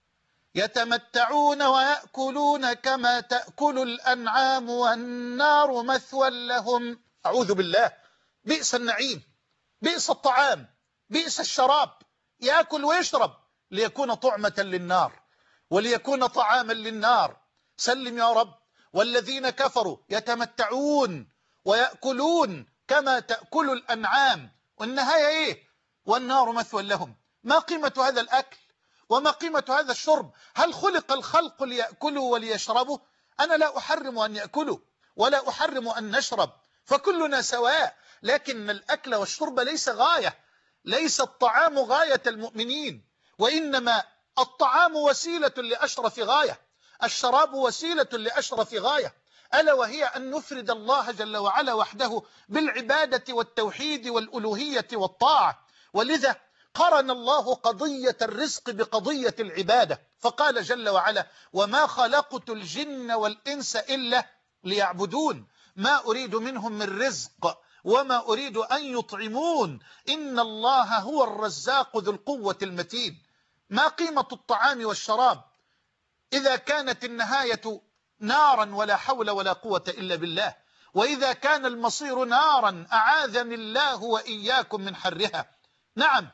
يتمتعون ويأكلون كما تأكل الأنعام والنار مثوى لهم. أعوذ بالله، بئس النعيم، بئس الطعام، بئس الشراب، يأكل ويشرب ليكون طعمة للنار وليكون طعاما للنار. سلم يا رب. والذين كفروا يتمتعون ويأكلون كما تأكل الأنعام، والنهاية إيه؟ والنار مثوى لهم. ما قيمة هذا الأكل وما قيمة هذا الشرب؟ هل خلق الخلق ليأكلوا وليشربوا؟ أنا لا أحرم أن يأكلوا ولا أحرم أن نشرب، فكلنا سواء، لكن الأكل والشرب ليس غاية، ليس الطعام غاية المؤمنين، وإنما الطعام وسيلة لأشرف غاية، الشراب وسيلة لأشرف غاية، ألا وهي أن نفرد الله جل وعلا وحده بالعبادة والتوحيد والألوهية والطاعة. ولذا قرن الله قضية الرزق بقضية العبادة، فقال جل وعلا: وما خلقت الجن والإنس إلا ليعبدون ما أريد منهم من رزق وما أريد أن يطعمون إن الله هو الرزاق ذو القوة المتين. ما قيمة الطعام والشراب إذا كانت النهاية نارا ولا حول ولا قوة إلا بالله، وإذا كان المصير نارا أعاذني الله وإياكم من حرها. نعم،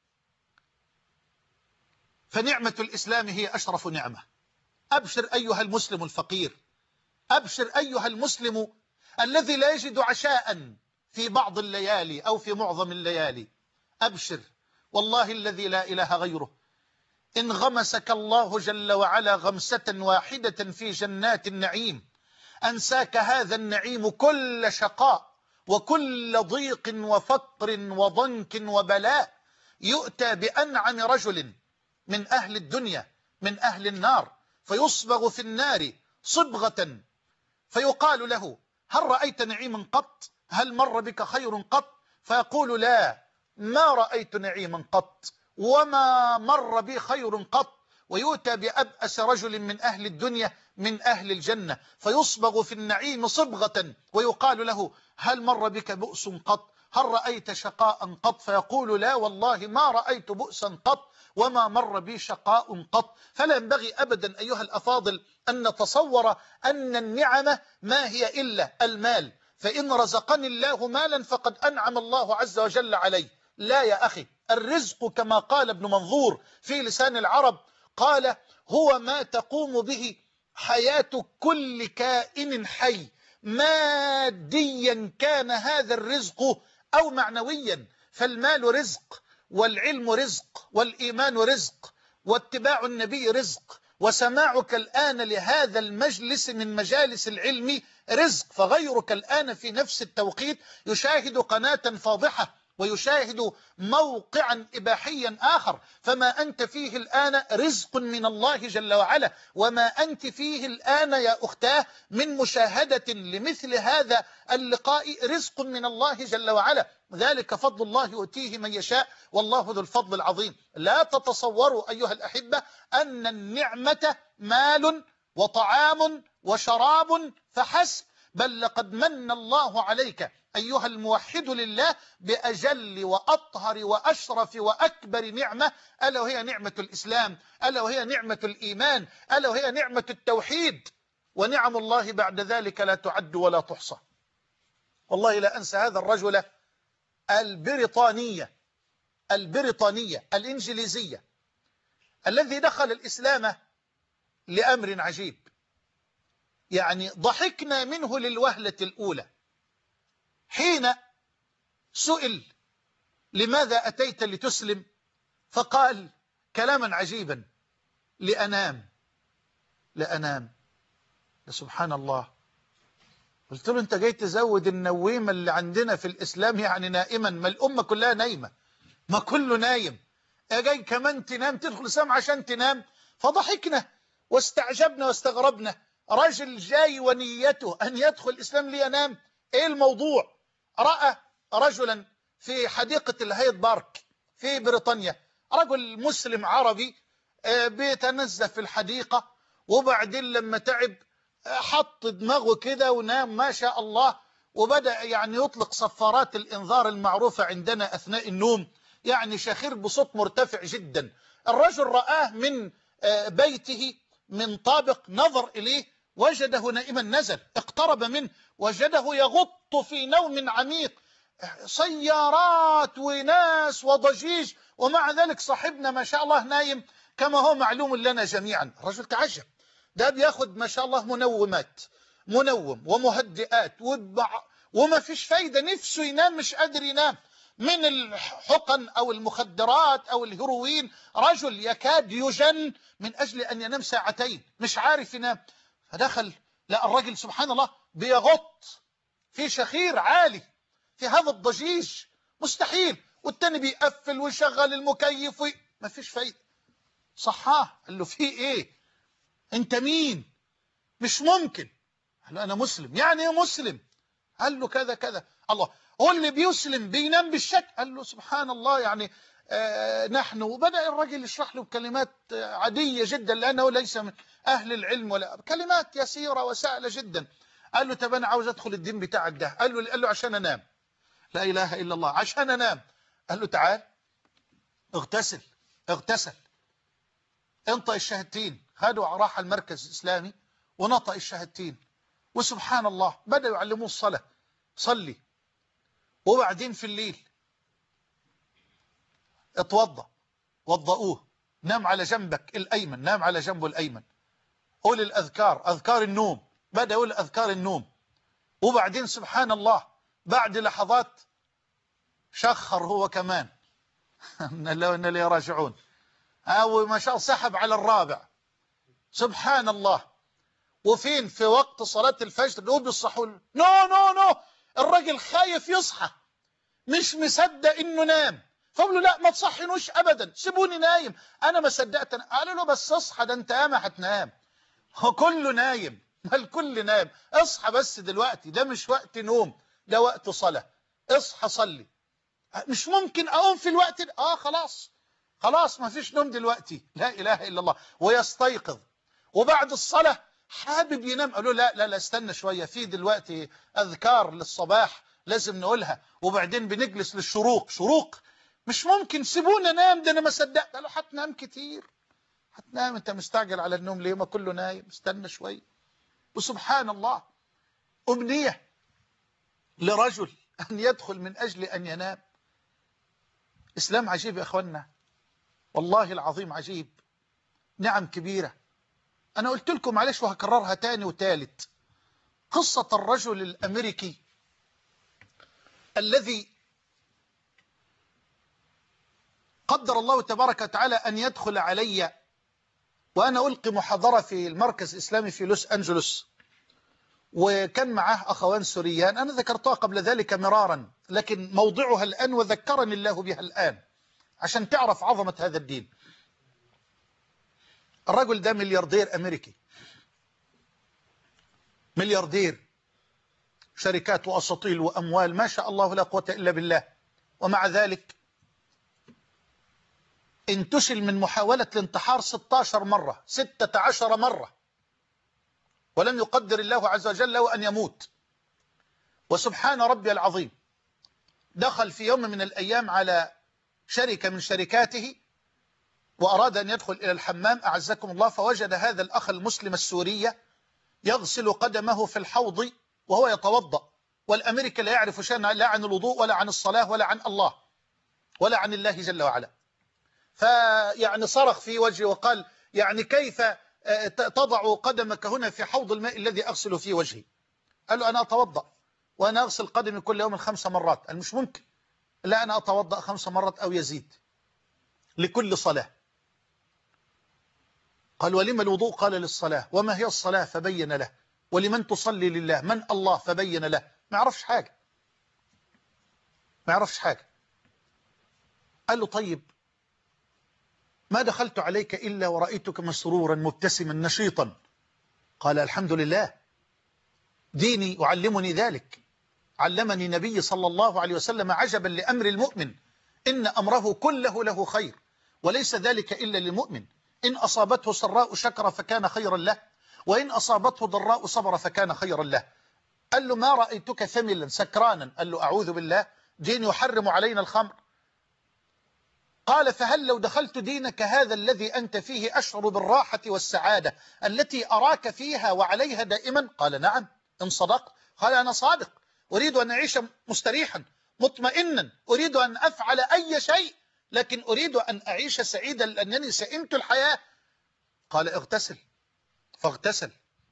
فنعمة الإسلام هي أشرف نعمة. أبشر أيها المسلم الفقير، أبشر أيها المسلم الذي لا يجد عشاء في بعض الليالي أو في معظم الليالي، أبشر والله الذي لا إله غيره، إن غمسك الله جل وعلا غمسة واحدة في جنات النعيم أنساك هذا النعيم كل شقاء وكل ضيق وفقر وضنك وبلاء. يؤتى بأنعم رجل من أهل الدنيا من أهل النار فيصبغ في النار صبغة، فيقال له: هل رأيت نعيما قط؟ هل مر بك خير قط؟ فيقول: لا، ما رأيت نعيما قط وما مر بي خير قط. ويؤتى بأبأس رجل من أهل الدنيا من أهل الجنة فيصبغ في النعيم صبغة، ويقال له: هل مر بك بؤس قط؟ هل رأيت شقاء قط؟ فيقول: لا والله ما رأيت بؤسا قط وما مر بي شقاء قط. فلا ينبغي أبدا أيها الأفاضل أن نتصور أن النعمة ما هي إلا المال، فإن رزقني الله مالا فقد أنعم الله عز وجل علي. لا يا أخي، الرزق كما قال ابن منظور في لسان العرب، قال: هو ما تقوم به حياة كل كائن حي، ماديا كان هذا الرزق أو معنويا. فالمال رزق، والعلم رزق، والإيمان رزق، واتباع النبي رزق، وسماعك الآن لهذا المجلس من مجالس العلم رزق. فغيرك الآن في نفس التوقيت يشاهد قناة فاضحة ويشاهد موقعا إباحيا آخر، فما أنت فيه الآن رزق من الله جل وعلا، وما أنت فيه الآن يا أختاه من مشاهدة لمثل هذا اللقاء رزق من الله جل وعلا. ذلك فضل الله يؤتيه من يشاء والله ذو الفضل العظيم. لا تتصوروا أيها الأحبة أن النعمة مال وطعام وشراب فحسب، بل لقد من الله عليك أيها الموحد لله بأجل وأطهر وأشرف وأكبر نعمة، ألا وهي نعمة الإسلام، ألا وهي نعمة الإيمان، ألا وهي نعمة التوحيد. ونعم الله بعد ذلك لا تعد ولا تحصى. والله لا أنسى هذا الرجل البريطانية البريطانية الإنجليزية الذي دخل الإسلام لأمر عجيب، يعني ضحكنا منه للوهلة الأولى. حين سئل لماذا أتيت لتسلم فقال كلاما عجيبا: لأنام لأنام. سبحان الله. قلت له: أنت جاي تزود النويمة اللي عندنا في الإسلام يعني نائما؟ ما الأمة كلها نايمة، ما كله نايم، جاي كمان تنام تدخل الإسلام عشان تنام؟ فضحكنا واستعجبنا واستغربنا. رجل جاي ونيته أن يدخل الإسلام لينام؟ إيه الموضوع؟ رأى رجلا في حديقة الهايد بارك في بريطانيا، رجل مسلم عربي بيتنزه في الحديقة، وبعدين لما تعب حط دماغه كده ونام ما شاء الله، وبدأ يعني يطلق صفارات الإنذار المعروفة عندنا أثناء النوم، يعني شخير بصوت مرتفع جدا. الرجل رآه من بيته من طابق، نظر إليه وجده نائما، نزل اقترب منه وجده يغط في نوم عميق، سيارات وناس وضجيج، ومع ذلك صاحبنا ما شاء الله نايم كما هو معلوم لنا جميعا. الرجل تعجب، ده بياخد ما شاء الله منومات، منوم ومهدئات وبع... وما فيش فايدة، نفسه ينام مش قادر ينام من الحقن أو المخدرات أو الهيروين. رجل يكاد يجن من أجل أن ينام ساعتين مش عارف ينام. فدخل لا الرجل سبحان الله بيغط في شخير عالي في هذا الضجيج، مستحيل، والتاني بيقفل ويشغل المكيف وي... ما فيش فايدة. صحاه، قال له: في ايه؟ انت مين؟ مش ممكن. قال له: انا مسلم. يعني ايه مسلم؟ قال له: كذا كذا. الله، هو اللي بيسلم بينام بالشك؟ قال له: سبحان الله، يعني آه نحن. وبدأ الرجل يشرح له بكلمات عادية جدا لأنه ليس من أهل العلم، ولا كلمات يسيرة وسهلة جدا. قال له: طب أنا عاوز أدخل الدين بتاعك ده. قال له: قال له عشان أنام. لا إله إلا الله، عشان أنام. قال له: تعال اغتسل. اغتسل، انطق الشهادتين. خدوا راح المركز الإسلامي ونطق الشهادتين، وسبحان الله بدأوا يعلموه الصلاة، صلي. وبعدين في الليل اتوضى، وضؤوه، نام على جنبك الأيمن، نام على جنبه الأيمن، قول الأذكار، أذكار النوم، بدأ يقول أذكار النوم. وبعدين سبحان الله بعد لحظات شخر هو كمان لو إن لي راجعون، أو ما شاء الله سحب على الرابع. سبحان الله. وفين في وقت صلاة الفجر نقول بالصحول، نو نو نو الراجل خايف يصحى، مش مصدق انه نام. فقالوا: لا ما تصحنوش ابدا، سيبوني نايم، انا ما صدقت. قالوا له: بس اصحى، ده انت ياما هتنام، هو كله نايم، ما الكل نايم، اصحى بس دلوقتي، ده مش وقت نوم، ده وقت صلاة، اصحى صلي. مش ممكن اقوم في الوقت ده. اه خلاص خلاص ما فيش نوم دلوقتي. لا اله الا الله. ويستيقظ وبعد الصلاة حابب ينام. قالوا: لا لا لا استنى شوية، في دلوقتي أذكار للصباح لازم نقولها، وبعدين بنجلس للشروق. شروق مش ممكن، سيبونا نام، ده أنا ما صدقت. قالوا: هتنام كتير، هتنام، أنت مستعجل على النوم ليه؟ ما كله نايم، استنى شوية. وسبحان الله، أمنية لرجل أن يدخل من أجل أن ينام. إسلام عجيب يا أخوانا، والله العظيم عجيب، نعم كبيرة. أنا قلت لكم معلش وهكررها تاني وتالت، قصة الرجل الأمريكي الذي قدر الله تبارك وتعالى أن يدخل علي وأنا ألقي محاضرة في المركز الإسلامي في لوس أنجلوس، وكان معه أخوان سوريان. أنا ذكرتها قبل ذلك مرارا، لكن موضعها الآن وذكرني الله بها الآن عشان تعرف عظمة هذا الدين. الرجل ده ملياردير أمريكي، ملياردير، شركات وأساطيل وأموال ما شاء الله لا قوة إلا بالله. ومع ذلك انتشل من محاولة الانتحار ستة عشر مرة، ستة عشر مرة، ولم يقدر الله عز وجل له أن يموت. وسبحان ربي العظيم، دخل في يوم من الأيام على شركة من شركاته وأراد أن يدخل إلى الحمام أعزكم الله، فوجد هذا الأخ المسلم السورية يغسل قدمه في الحوض وهو يتوضأ، والأمريكي لا يعرف شيئا لا عن الوضوء ولا عن الصلاة ولا عن الله ولا عن الله جل وعلا. فيعني صرخ في وجهه وقال: يعني كيف تضع قدمك هنا في حوض الماء الذي أغسل فيه وجهي؟ قال له: أنا أتوضأ. وأنا أغسل قدمي كل يوم خمس مرات. قال مش ممكن. لا، أنا أتوضأ خمس مرات أو يزيد لكل صلاة. قال ولما الوضوء؟ قال للصلاة. وما هي الصلاة؟ فبين له. ولمن تصلي؟ لله. من الله؟ فبين له. ما يعرفش حاجة، ما يعرفش حاجة. قال له طيب ما دخلت عليك إلا ورأيتك مسرورا مبتسما نشيطا. قال الحمد لله، ديني يعلمني ذلك. علمني نبي صلى الله عليه وسلم عجبا لأمر المؤمن، إن أمره كله له خير، وليس ذلك إلا للمؤمن. إن أصابته سراء شكر فكان خيرا له، وإن أصابته ضراء صبر فكان خيرا له. قال له ما رأيتك ثملا سكرانا. قال له أعوذ بالله، دين يحرم علينا الخمر. قال فهل لو دخلت دينك هذا الذي أنت فيه أشعر بالراحة والسعادة التي أراك فيها وعليها دائما؟ قال نعم إن صدقت. قال أنا صادق، أريد أن أعيش مستريحا مطمئنا، أريد أن أفعل أي شيء، لكن أريد أن أعيش سعيدا لأنني سئمت الحياة. قال اغتسل. فاغتسل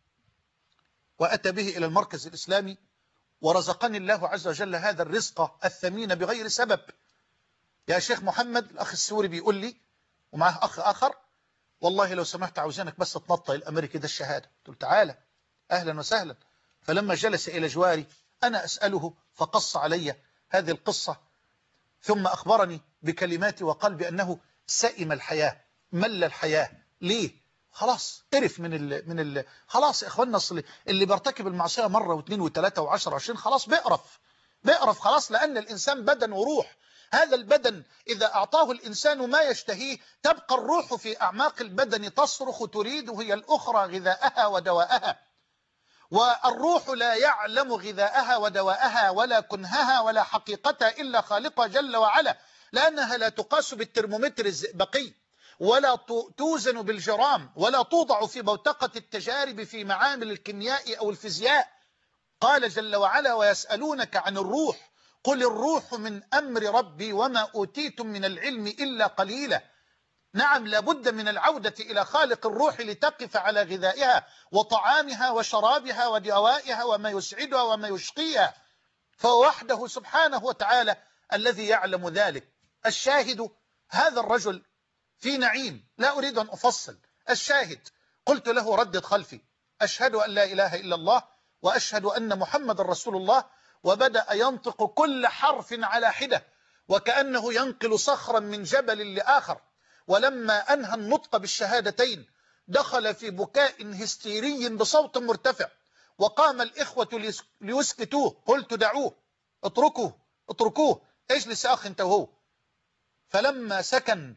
وأتى به إلى المركز الإسلامي، ورزقني الله عز وجل هذا الرزق الثمين بغير سبب. يا شيخ محمد، الأخ السوري بيقول لي ومعه أخ آخر والله لو سمحت عاوزينك بس تنطق الأمريكي ده الشهادة. قلت له تعالى أهلا وسهلا. فلما جلس إلى جواري أنا أسأله فقص علي هذه القصة، ثم أخبرني بكلماتي وقال بأنه سئم الحياة، مل الحياة. ليه؟ خلاص قرف من ال من ال خلاص يا إخواننا، اللي بيرتكب المعصية مرة واثنين وثلاثة وعشرة وعشرين خلاص بيقرف بيقرف خلاص، لأن الإنسان بدن وروح. هذا البدن إذا أعطاه الإنسان ما يشتهيه تبقى الروح في أعماق البدن تصرخ تريد هي الأخرى غذاءها ودواءها، والروح لا يعلم غذاءها ودواءها ولا كنهها ولا حقيقتها إلا خالقها جل وعلا، لأنها لا تقاس بالترمومتر الزئبقي ولا توزن بالجرام ولا توضع في بوتقة التجارب في معامل الكيمياء أو الفيزياء. قال جل وعلا ويسألونك عن الروح قل الروح من أمر ربي وما أوتيتم من العلم إلا قليلا. نعم لابد من العودة إلى خالق الروح لتقف على غذائها وطعامها وشرابها ودوائها وما يسعدها وما يشقيها، فهو وحده سبحانه وتعالى الذي يعلم ذلك. الشاهد هذا الرجل في نعيم، لا أريد أن أفصل. الشاهد قلت له ردد خلفي، أشهد أن لا إله إلا الله وأشهد أن محمد رسول الله، وبدأ ينطق كل حرف على حدة وكأنه ينقل صخرا من جبل لآخر. ولما أنهى النطق بالشهادتين دخل في بكاء هستيري بصوت مرتفع، وقام الإخوة ليسكتوه. قلت دعوه، اتركوه اتركوه اجلس يا أخي انت وهو. فلما سكن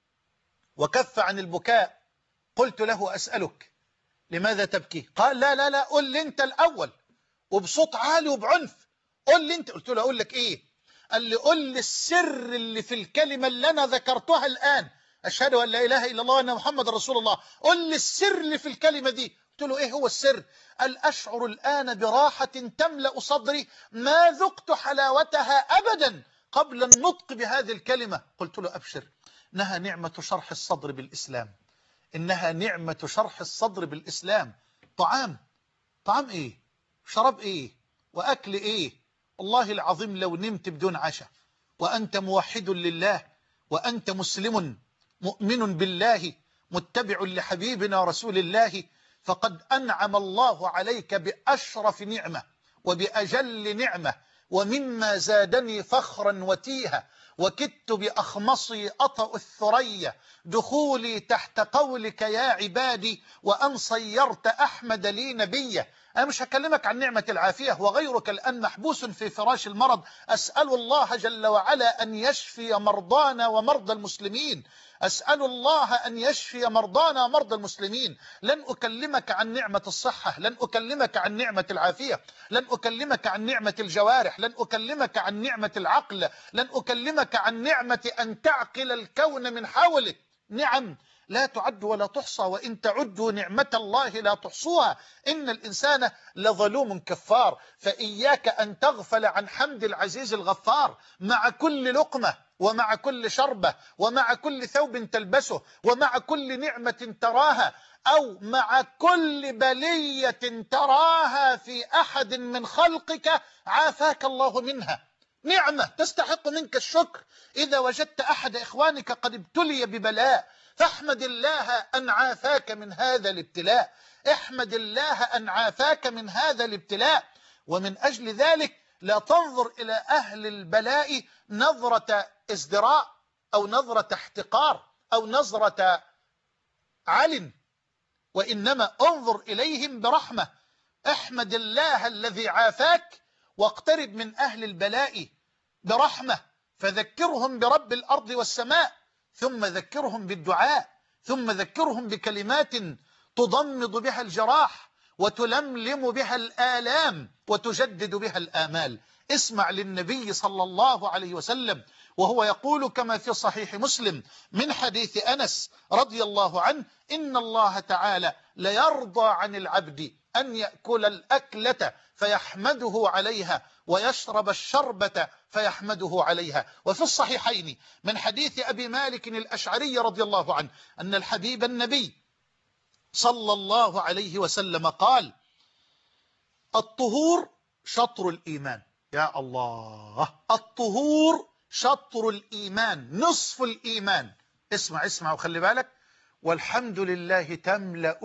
وكف عن البكاء قلت له أسألك لماذا تبكي؟ قال لا لا لا قل لي انت الأول، وبصوت عالي وبعنف قل لي انت. قلت له أقول لك ايه؟ قال لي قل لي السر اللي في الكلمة اللي أنا ذكرتها الآن، أشهد أن لا إله إلا الله وأن محمد رسول الله. قل لي السر اللي في الكلمة دي. قلت له إيه هو السر؟ قال أشعر الآن براحة تملأ صدري ما ذقت حلاوتها أبدا قبل النطق بهذه الكلمة. قلت له أبشر، إنها نعمة شرح الصدر بالإسلام، إنها نعمة شرح الصدر بالإسلام. طعام طعام إيه؟ شراب إيه؟ وأكل إيه؟ والله العظيم لو نمت بدون عشاء وأنت موحد لله وأنت مسلم مؤمن بالله متبع لحبيبنا رسول الله، فقد أنعم الله عليك بأشرف نعمة وبأجل نعمة، ومما زادني فخرا وتيها وكدت بأخمصي أطأ الثريا دخولي تحت قولك يا عبادي وأن صيرت أحمد لي نبيا. أنا مش هكلمك عن نعمة العافية، وغيرك الآن محبوس في فراش المرض. أسأل الله جل وعلا أن يشفي مرضانا ومرضى المسلمين، أسأل الله أن يشفي مرضانا ومرضى المسلمين. لن أكلمك عن نعمة الصحة، لن أكلمك عن نعمة العافية، لن أكلمك عن نعمة الجوارح، لن أكلمك عن نعمة العقل، لن أكلمك عن نعمة أن تعقل الكون من حولك. نعم لا تعد ولا تحصى، وإن تعدوا نعمة الله لا تحصوها، إن الإنسان لظلوم كفار. فإياك أن تغفل عن حمد العزيز الغفار مع كل لقمة، ومع كل شربة، ومع كل ثوب تلبسه، ومع كل نعمة تراها، أو مع كل بلية تراها في أحد من خلقك عافاك الله منها. نعمة تستحق منك الشكر. إذا وجدت أحد إخوانك قد ابتلي ببلاء فاحمد الله أن عافاك من هذا الابتلاء، احمد الله أن عافاك من هذا الابتلاء. ومن أجل ذلك لا تنظر إلى أهل البلاء نظرة ازدراء أو نظرة احتقار أو نظرة علن، وإنما انظر إليهم برحمة. احمد الله الذي عافاك، واقترب من أهل البلاء برحمة، فذكرهم برب الأرض والسماء، ثم ذكرهم بالدعاء، ثم ذكرهم بكلمات تضمد بها الجراح وتلملم بها الآلام وتجدد بها الآمال. اسمع للنبي صلى الله عليه وسلم وهو يقول كما في صحيح مسلم من حديث أنس رضي الله عنه: إن الله تعالى ليرضى عن العبد أن يأكل الأكلة فيحمده عليها، ويشرب الشربة فيحمده عليها. وفي الصحيحين من حديث أبي مالك الأشعري رضي الله عنه أن الحبيب النبي صلى الله عليه وسلم قال: الطهور شطر الإيمان. يا الله، الطهور شطر الإيمان، نصف الإيمان. اسمع اسمع وخلي بالك: والحمد لله تملأ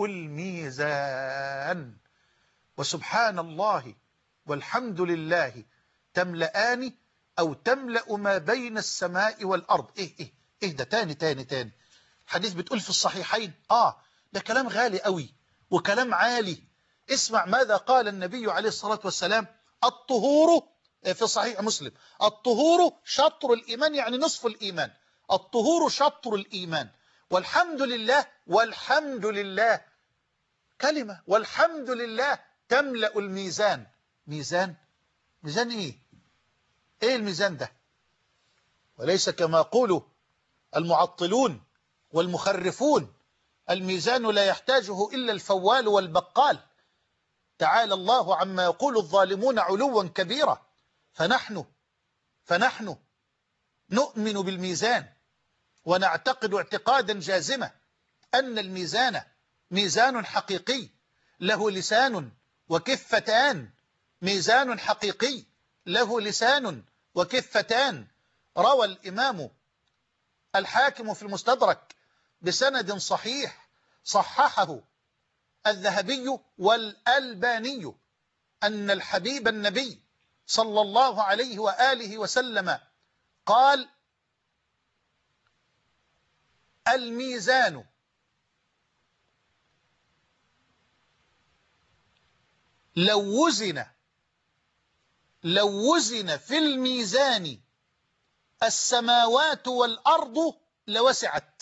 الميزان. وسبحان الله والحمد لله تملأان أو تملأ ما بين السماء والأرض. إيه إيه إيه ده تاني تاني تاني حديث بتقول في الصحيحين. آه ده كلام غالي قوي وكلام عالي. اسمع ماذا قال النبي عليه الصلاة والسلام: الطهور، في صحيح مسلم، الطهور شطر الإيمان، يعني نصف الإيمان. الطهور شطر الإيمان. والحمد لله، والحمد لله كلمة، والحمد لله تملأ الميزان. ميزان؟ ميزان إيه؟ إيه الميزان ده؟ وليس كما يقول المعطلون والمخرفون: الميزان لا يحتاجه إلا الفوال والبقال. تعالى الله عما يقول الظالمون علوا كبيرا. فنحن فنحن نؤمن بالميزان، ونعتقد اعتقادا جازما أن الميزان ميزان حقيقي له لسان وكفتان. ميزان حقيقي له لسان وكفتان. روى الإمام الحاكم في المستدرك بسند صحيح صححه الذهبي والألباني أن الحبيب النبي صلى الله عليه وآله وسلم قال: الميزان لو وزن لو وزن في الميزان السماوات والأرض لوسعت.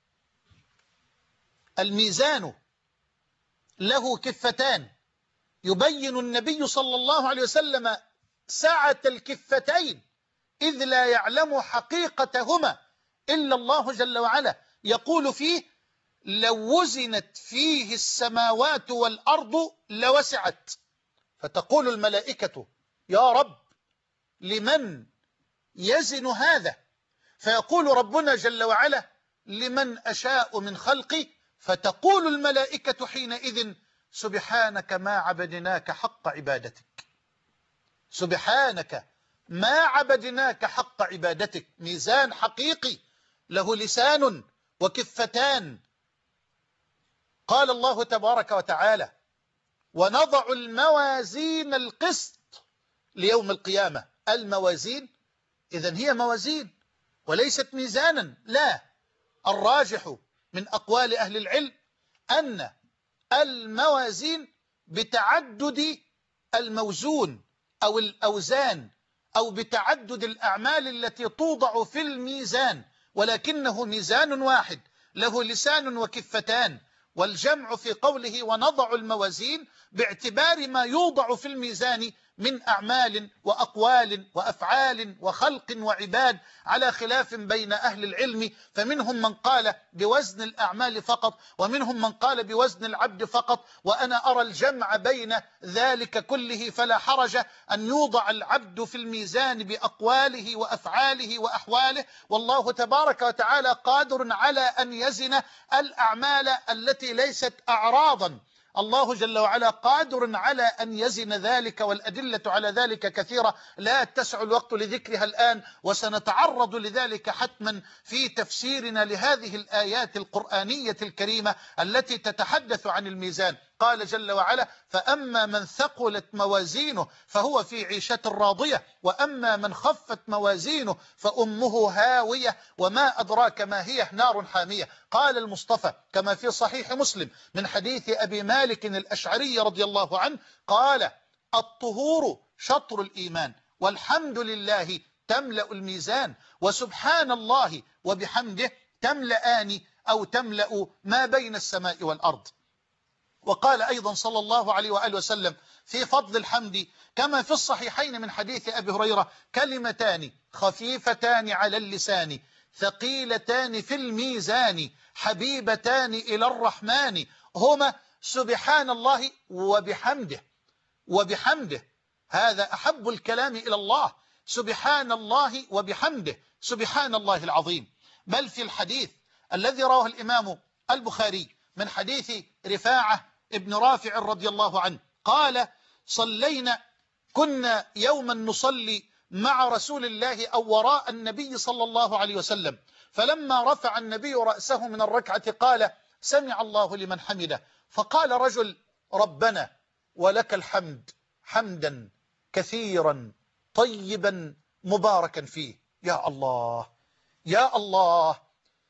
الميزان له كفتان، يبين النبي صلى الله عليه وسلم سعة الكفتين، إذ لا يعلم حقيقتهما إلا الله جل وعلا. يقول فيه: لو وزنت فيه السماوات والأرض لوسعت. فتقول الملائكة: يا رب لمن يزن هذا؟ فيقول ربنا جل وعلا: لمن أشاء من خلقي. فتقول الملائكة حينئذ: سبحانك ما عبدناك حق عبادتك، سبحانك ما عبدناك حق عبادتك. ميزان حقيقي له لسان وكفتان. قال الله تبارك وتعالى: ونضع الموازين القسط ليوم القيامة. الموازين إذن هي موازين وليست ميزانا. لا، الراجح من أقوال أهل العلم أن الموازين بتعدد الموزون أو الأوزان، أو بتعدد الأعمال التي توضع في الميزان، ولكنه ميزان واحد له لسان وكفتان. والجمع في قوله ونضع الموازين باعتبار ما يوضع في الميزان من أعمال وأقوال وأفعال وخلق وعباد على خلاف بين أهل العلم، فمنهم من قال بوزن الأعمال فقط، ومنهم من قال بوزن العبد فقط، وأنا أرى الجمع بين ذلك كله، فلا حرج أن يوضع العبد في الميزان بأقواله وأفعاله وأحواله، والله تبارك وتعالى قادر على أن يزن الأعمال التي ليست أعراضا. الله جل وعلا قادر على أن يزن ذلك، والأدلة على ذلك كثيرة لا يتسع الوقت لذكرها الآن، وسنتعرض لذلك حتما في تفسيرنا لهذه الآيات القرآنية الكريمة التي تتحدث عن الميزان. قال جل وعلا: فأما من ثقلت موازينه فهو في عيشة راضية، وأما من خفت موازينه فأمه هاوية وما أدراك ما هي، نار حامية. قال المصطفى كما في صحيح مسلم من حديث أبي مالك الأشعري رضي الله عنه قال: الطهور شطر الإيمان، والحمد لله تملأ الميزان، وسبحان الله وبحمده تملأان أو تملأ ما بين السماء والأرض. وقال أيضا صلى الله عليه وآله وسلم في فضل الحمد كما في الصحيحين من حديث أبي هريرة: كلمتان خفيفتان على اللسان ثقيلتان في الميزان حبيبتان إلى الرحمن هما سبحان الله وبحمده. وبحمده هذا أحب الكلام إلى الله، سبحان الله وبحمده، سبحان الله العظيم. بل في الحديث الذي رواه الإمام البخاري من حديث رفاعة ابن رافع رضي الله عنه قال: صلينا كنا يوما نصلي مع رسول الله أو وراء النبي صلى الله عليه وسلم، فلما رفع النبي رأسه من الركعة قال: سمع الله لمن حمده، فقال رجل: ربنا ولك الحمد حمدا كثيرا طيبا مباركا فيه. يا الله يا الله،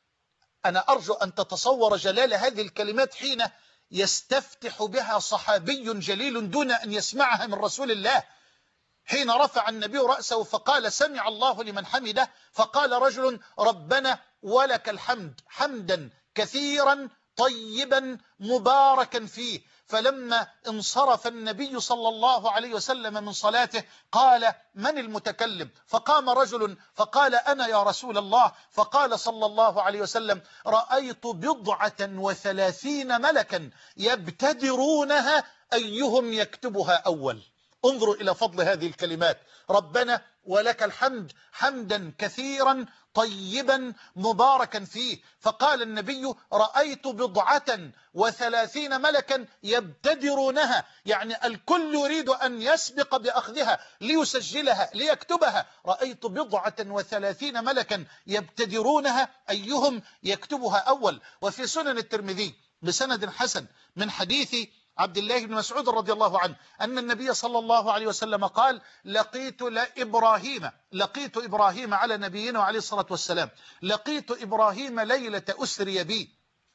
أنا أرجو أن تتصور جلال هذه الكلمات حين يستفتح بها صحابي جليل دون أن يسمعها من رسول الله، حين رفع النبي رأسه فقال: سمع الله لمن حمده، فقال رجل: ربنا ولك الحمد حمدا كثيرا طيبا مباركا فيه. فلما انصرف النبي صلى الله عليه وسلم من صلاته قال: من المتكلم؟ فقام رجل فقال: أنا يا رسول الله. فقال صلى الله عليه وسلم: رأيت بضعة وثلاثين ملكا يبتدرونها أيهم يكتبها أول. انظروا إلى فضل هذه الكلمات: ربنا ولك الحمد حمدا كثيرا طيبا مباركا فيه. فقال النبي: رأيت بضعة وثلاثين ملكا يبتدرونها، يعني الكل يريد أن يسبق بأخذها ليسجلها ليكتبها. رأيت بضعة وثلاثين ملكا يبتدرونها أيهم يكتبها أول. وفي سنن الترمذي بسند حسن من حديث عبد الله بن مسعود رضي الله عنه أن النبي صلى الله عليه وسلم قال: لقيت لإبراهيم لقيت إبراهيم على نبينا وعليه الصلاة والسلام لقيت إبراهيم ليلة أسري بي،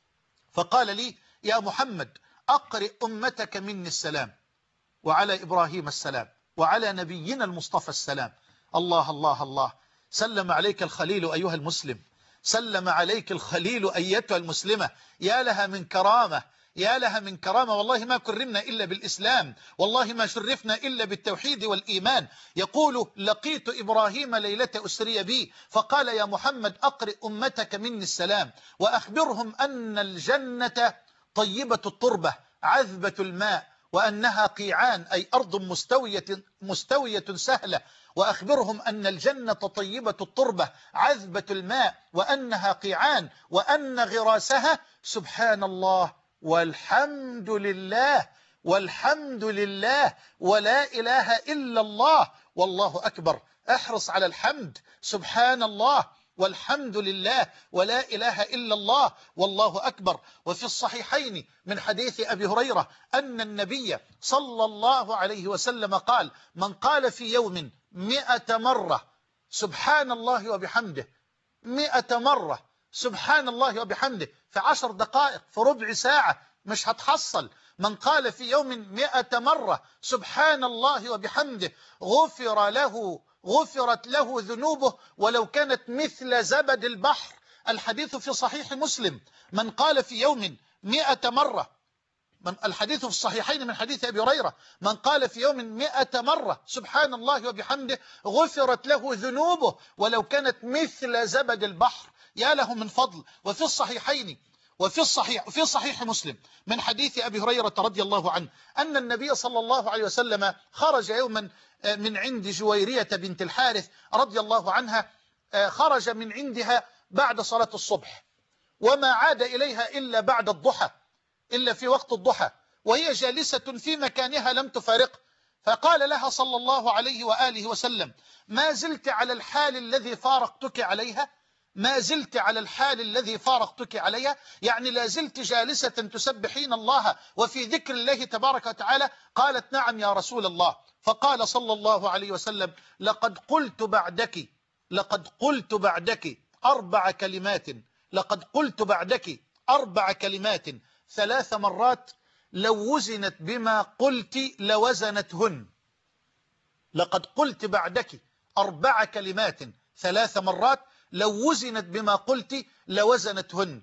فقال لي: يا محمد أقرئ أمتك مني السلام، وعلى إبراهيم السلام، وعلى نبينا المصطفى السلام. الله الله الله، سلم عليك الخليل أيها المسلم، سلم عليك الخليل أيتها المسلمة. يا لها من كرامة، يا لها من كرامة، والله ما كرمنا إلا بالإسلام، والله ما شرفنا إلا بالتوحيد والإيمان. يقول: لقيت إبراهيم ليلة أسري بي، فقال: يا محمد أقرئ أمتك مني السلام، وأخبرهم أن الجنة طيبة التربة عذبة الماء، وأنها قيعان أي أرض مستوية, مستوية سهلة، وأخبرهم أن الجنة طيبة التربة عذبة الماء وأنها قيعان، وأن غراسها سبحان الله والحمد لله والحمد لله ولا إله إلا الله والله أكبر. احرص على الحمد، سبحان الله والحمد لله ولا إله إلا الله والله أكبر. وفي الصحيحين من حديث أبي هريرة أن النبي صلى الله عليه وسلم قال: من قال في يوم مئة مرة سبحان الله وبحمده، مئة مرة سبحان الله وبحمده في عشر دقائق في ربع ساعة مش هتحصل. من قال في يوم مئة مرة سبحان الله وبحمده غفر له غفرت له ذنوبه ولو كانت مثل زبد البحر. الحديث في صحيح مسلم: من قال في يوم مئة مرة من الحديث في الصحيحين من حديث أبي هريرة: من قال في يوم مئة مرة سبحان الله وبحمده غفرت له ذنوبه ولو كانت مثل زبد البحر. يا له من فضل. وفي الصحيحين وفي الصحيح في صحيح مسلم من حديث أبي هريرة رضي الله عنه أن النبي صلى الله عليه وسلم خرج يوما من عند جويرية بنت الحارث رضي الله عنها، خرج من عندها بعد صلاة الصبح، وما عاد إليها إلا بعد الضحى، إلا في وقت الضحى، وهي جالسة في مكانها لم تفارقه. فقال لها صلى الله عليه وآله وسلم: ما زلت على الحال الذي فارقتك عليها؟ ما زلت على الحال الذي فارقتك عليها؟ يعني لا زلت جالسة تسبحين الله وفي ذكر الله تبارك وتعالى؟ قالت: نعم يا رسول الله. فقال صلى الله عليه وسلم: لقد قلت بعدك لقد قلت بعدك أربع كلمات لقد قلت بعدك أربع كلمات ثلاث مرات لو وزنت بما قلت لوزنتهن. لقد قلت بعدك أربع كلمات ثلاث مرات لو وزنت بما قلت لوزنتهن.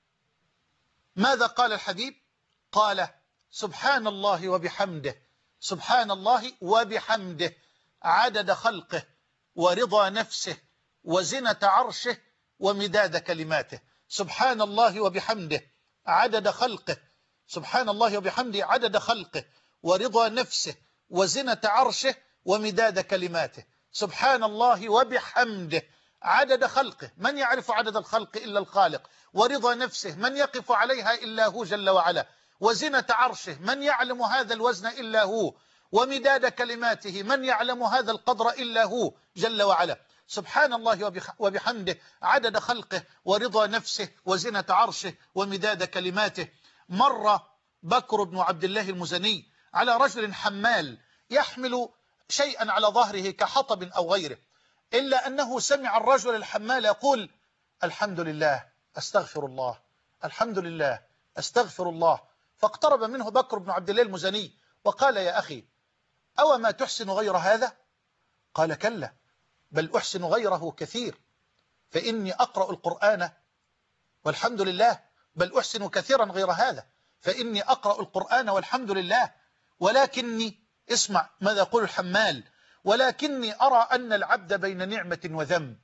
ماذا قال الحبيب؟ قال: سبحان الله وبحمده سبحان الله وبحمده عدد خلقه ورضا نفسه وزنة عرشه ومداد كلماته. سبحان الله وبحمده عدد خلقه سبحان الله وبحمده عدد خلقه ورضا نفسه وزنة عرشه ومداد كلماته. سبحان الله وبحمده عدد خلقه، من يعرف عدد الخلق إلا الخالق، ورضا نفسه، من يقف عليها إلا هو جل وعلا، وزنة عرشه، من يعلم هذا الوزن إلا هو، ومداد كلماته، من يعلم هذا القدر إلا هو جل وعلا. سبحان الله وبحمده عدد خلقه ورضا نفسه وزنة عرشه ومداد كلماته. مر بكر بن عبد الله المزني على رجل حمال يحمل شيئا على ظهره كحطب أو غيره، إلا أنه سمع الرجل الحمال يقول: الحمد لله أستغفر الله الحمد لله أستغفر الله. فاقترب منه بكر بن عبد الله المزني وقال: يا أخي، أو ما تحسن غير هذا؟ قال: كلا، بل أحسن غيره كثير، فإني أقرأ القرآن والحمد لله، بل أحسن كثيرا غير هذا، فإني أقرأ القرآن والحمد لله، ولكني، اسمع ماذا يقول الحمال: ولكني أرى أن العبد بين نعمة وذنب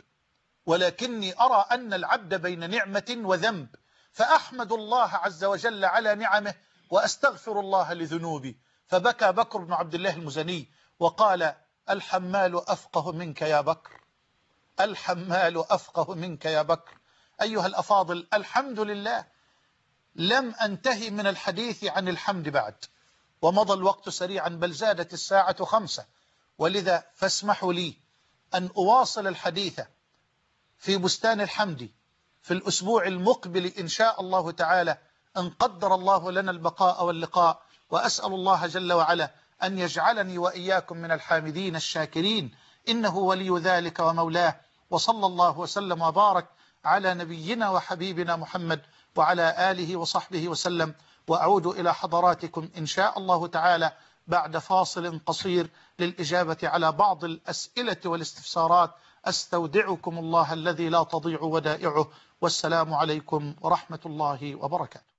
ولكني أرى أن العبد بين نعمة وذنب فأحمد الله عز وجل على نعمه وأستغفر الله لذنوبي. فبكى بكر بن عبد الله المزني وقال: الحمال أفقه منك يا بكر الحمال أفقه منك يا بكر. أيها الأفاضل، الحمد لله، لم أنتهي من الحديث عن الحمد بعد، ومضى الوقت سريعا، بل زادت الساعة خمسة، ولذا فاسمحوا لي أن أواصل الحديث في بستان الحمد في الأسبوع المقبل إن شاء الله تعالى، أن قدر الله لنا البقاء واللقاء. وأسأل الله جل وعلا أن يجعلني وإياكم من الحامدين الشاكرين، إنه ولي ذلك ومولاه. وصلى الله وسلم وبارك على نبينا وحبيبنا محمد وعلى آله وصحبه وسلم. وأعود إلى حضراتكم إن شاء الله تعالى بعد فاصل قصير للإجابة على بعض الأسئلة والاستفسارات. أستودعكم الله الذي لا تضيع ودائعه، والسلام عليكم ورحمة الله وبركاته.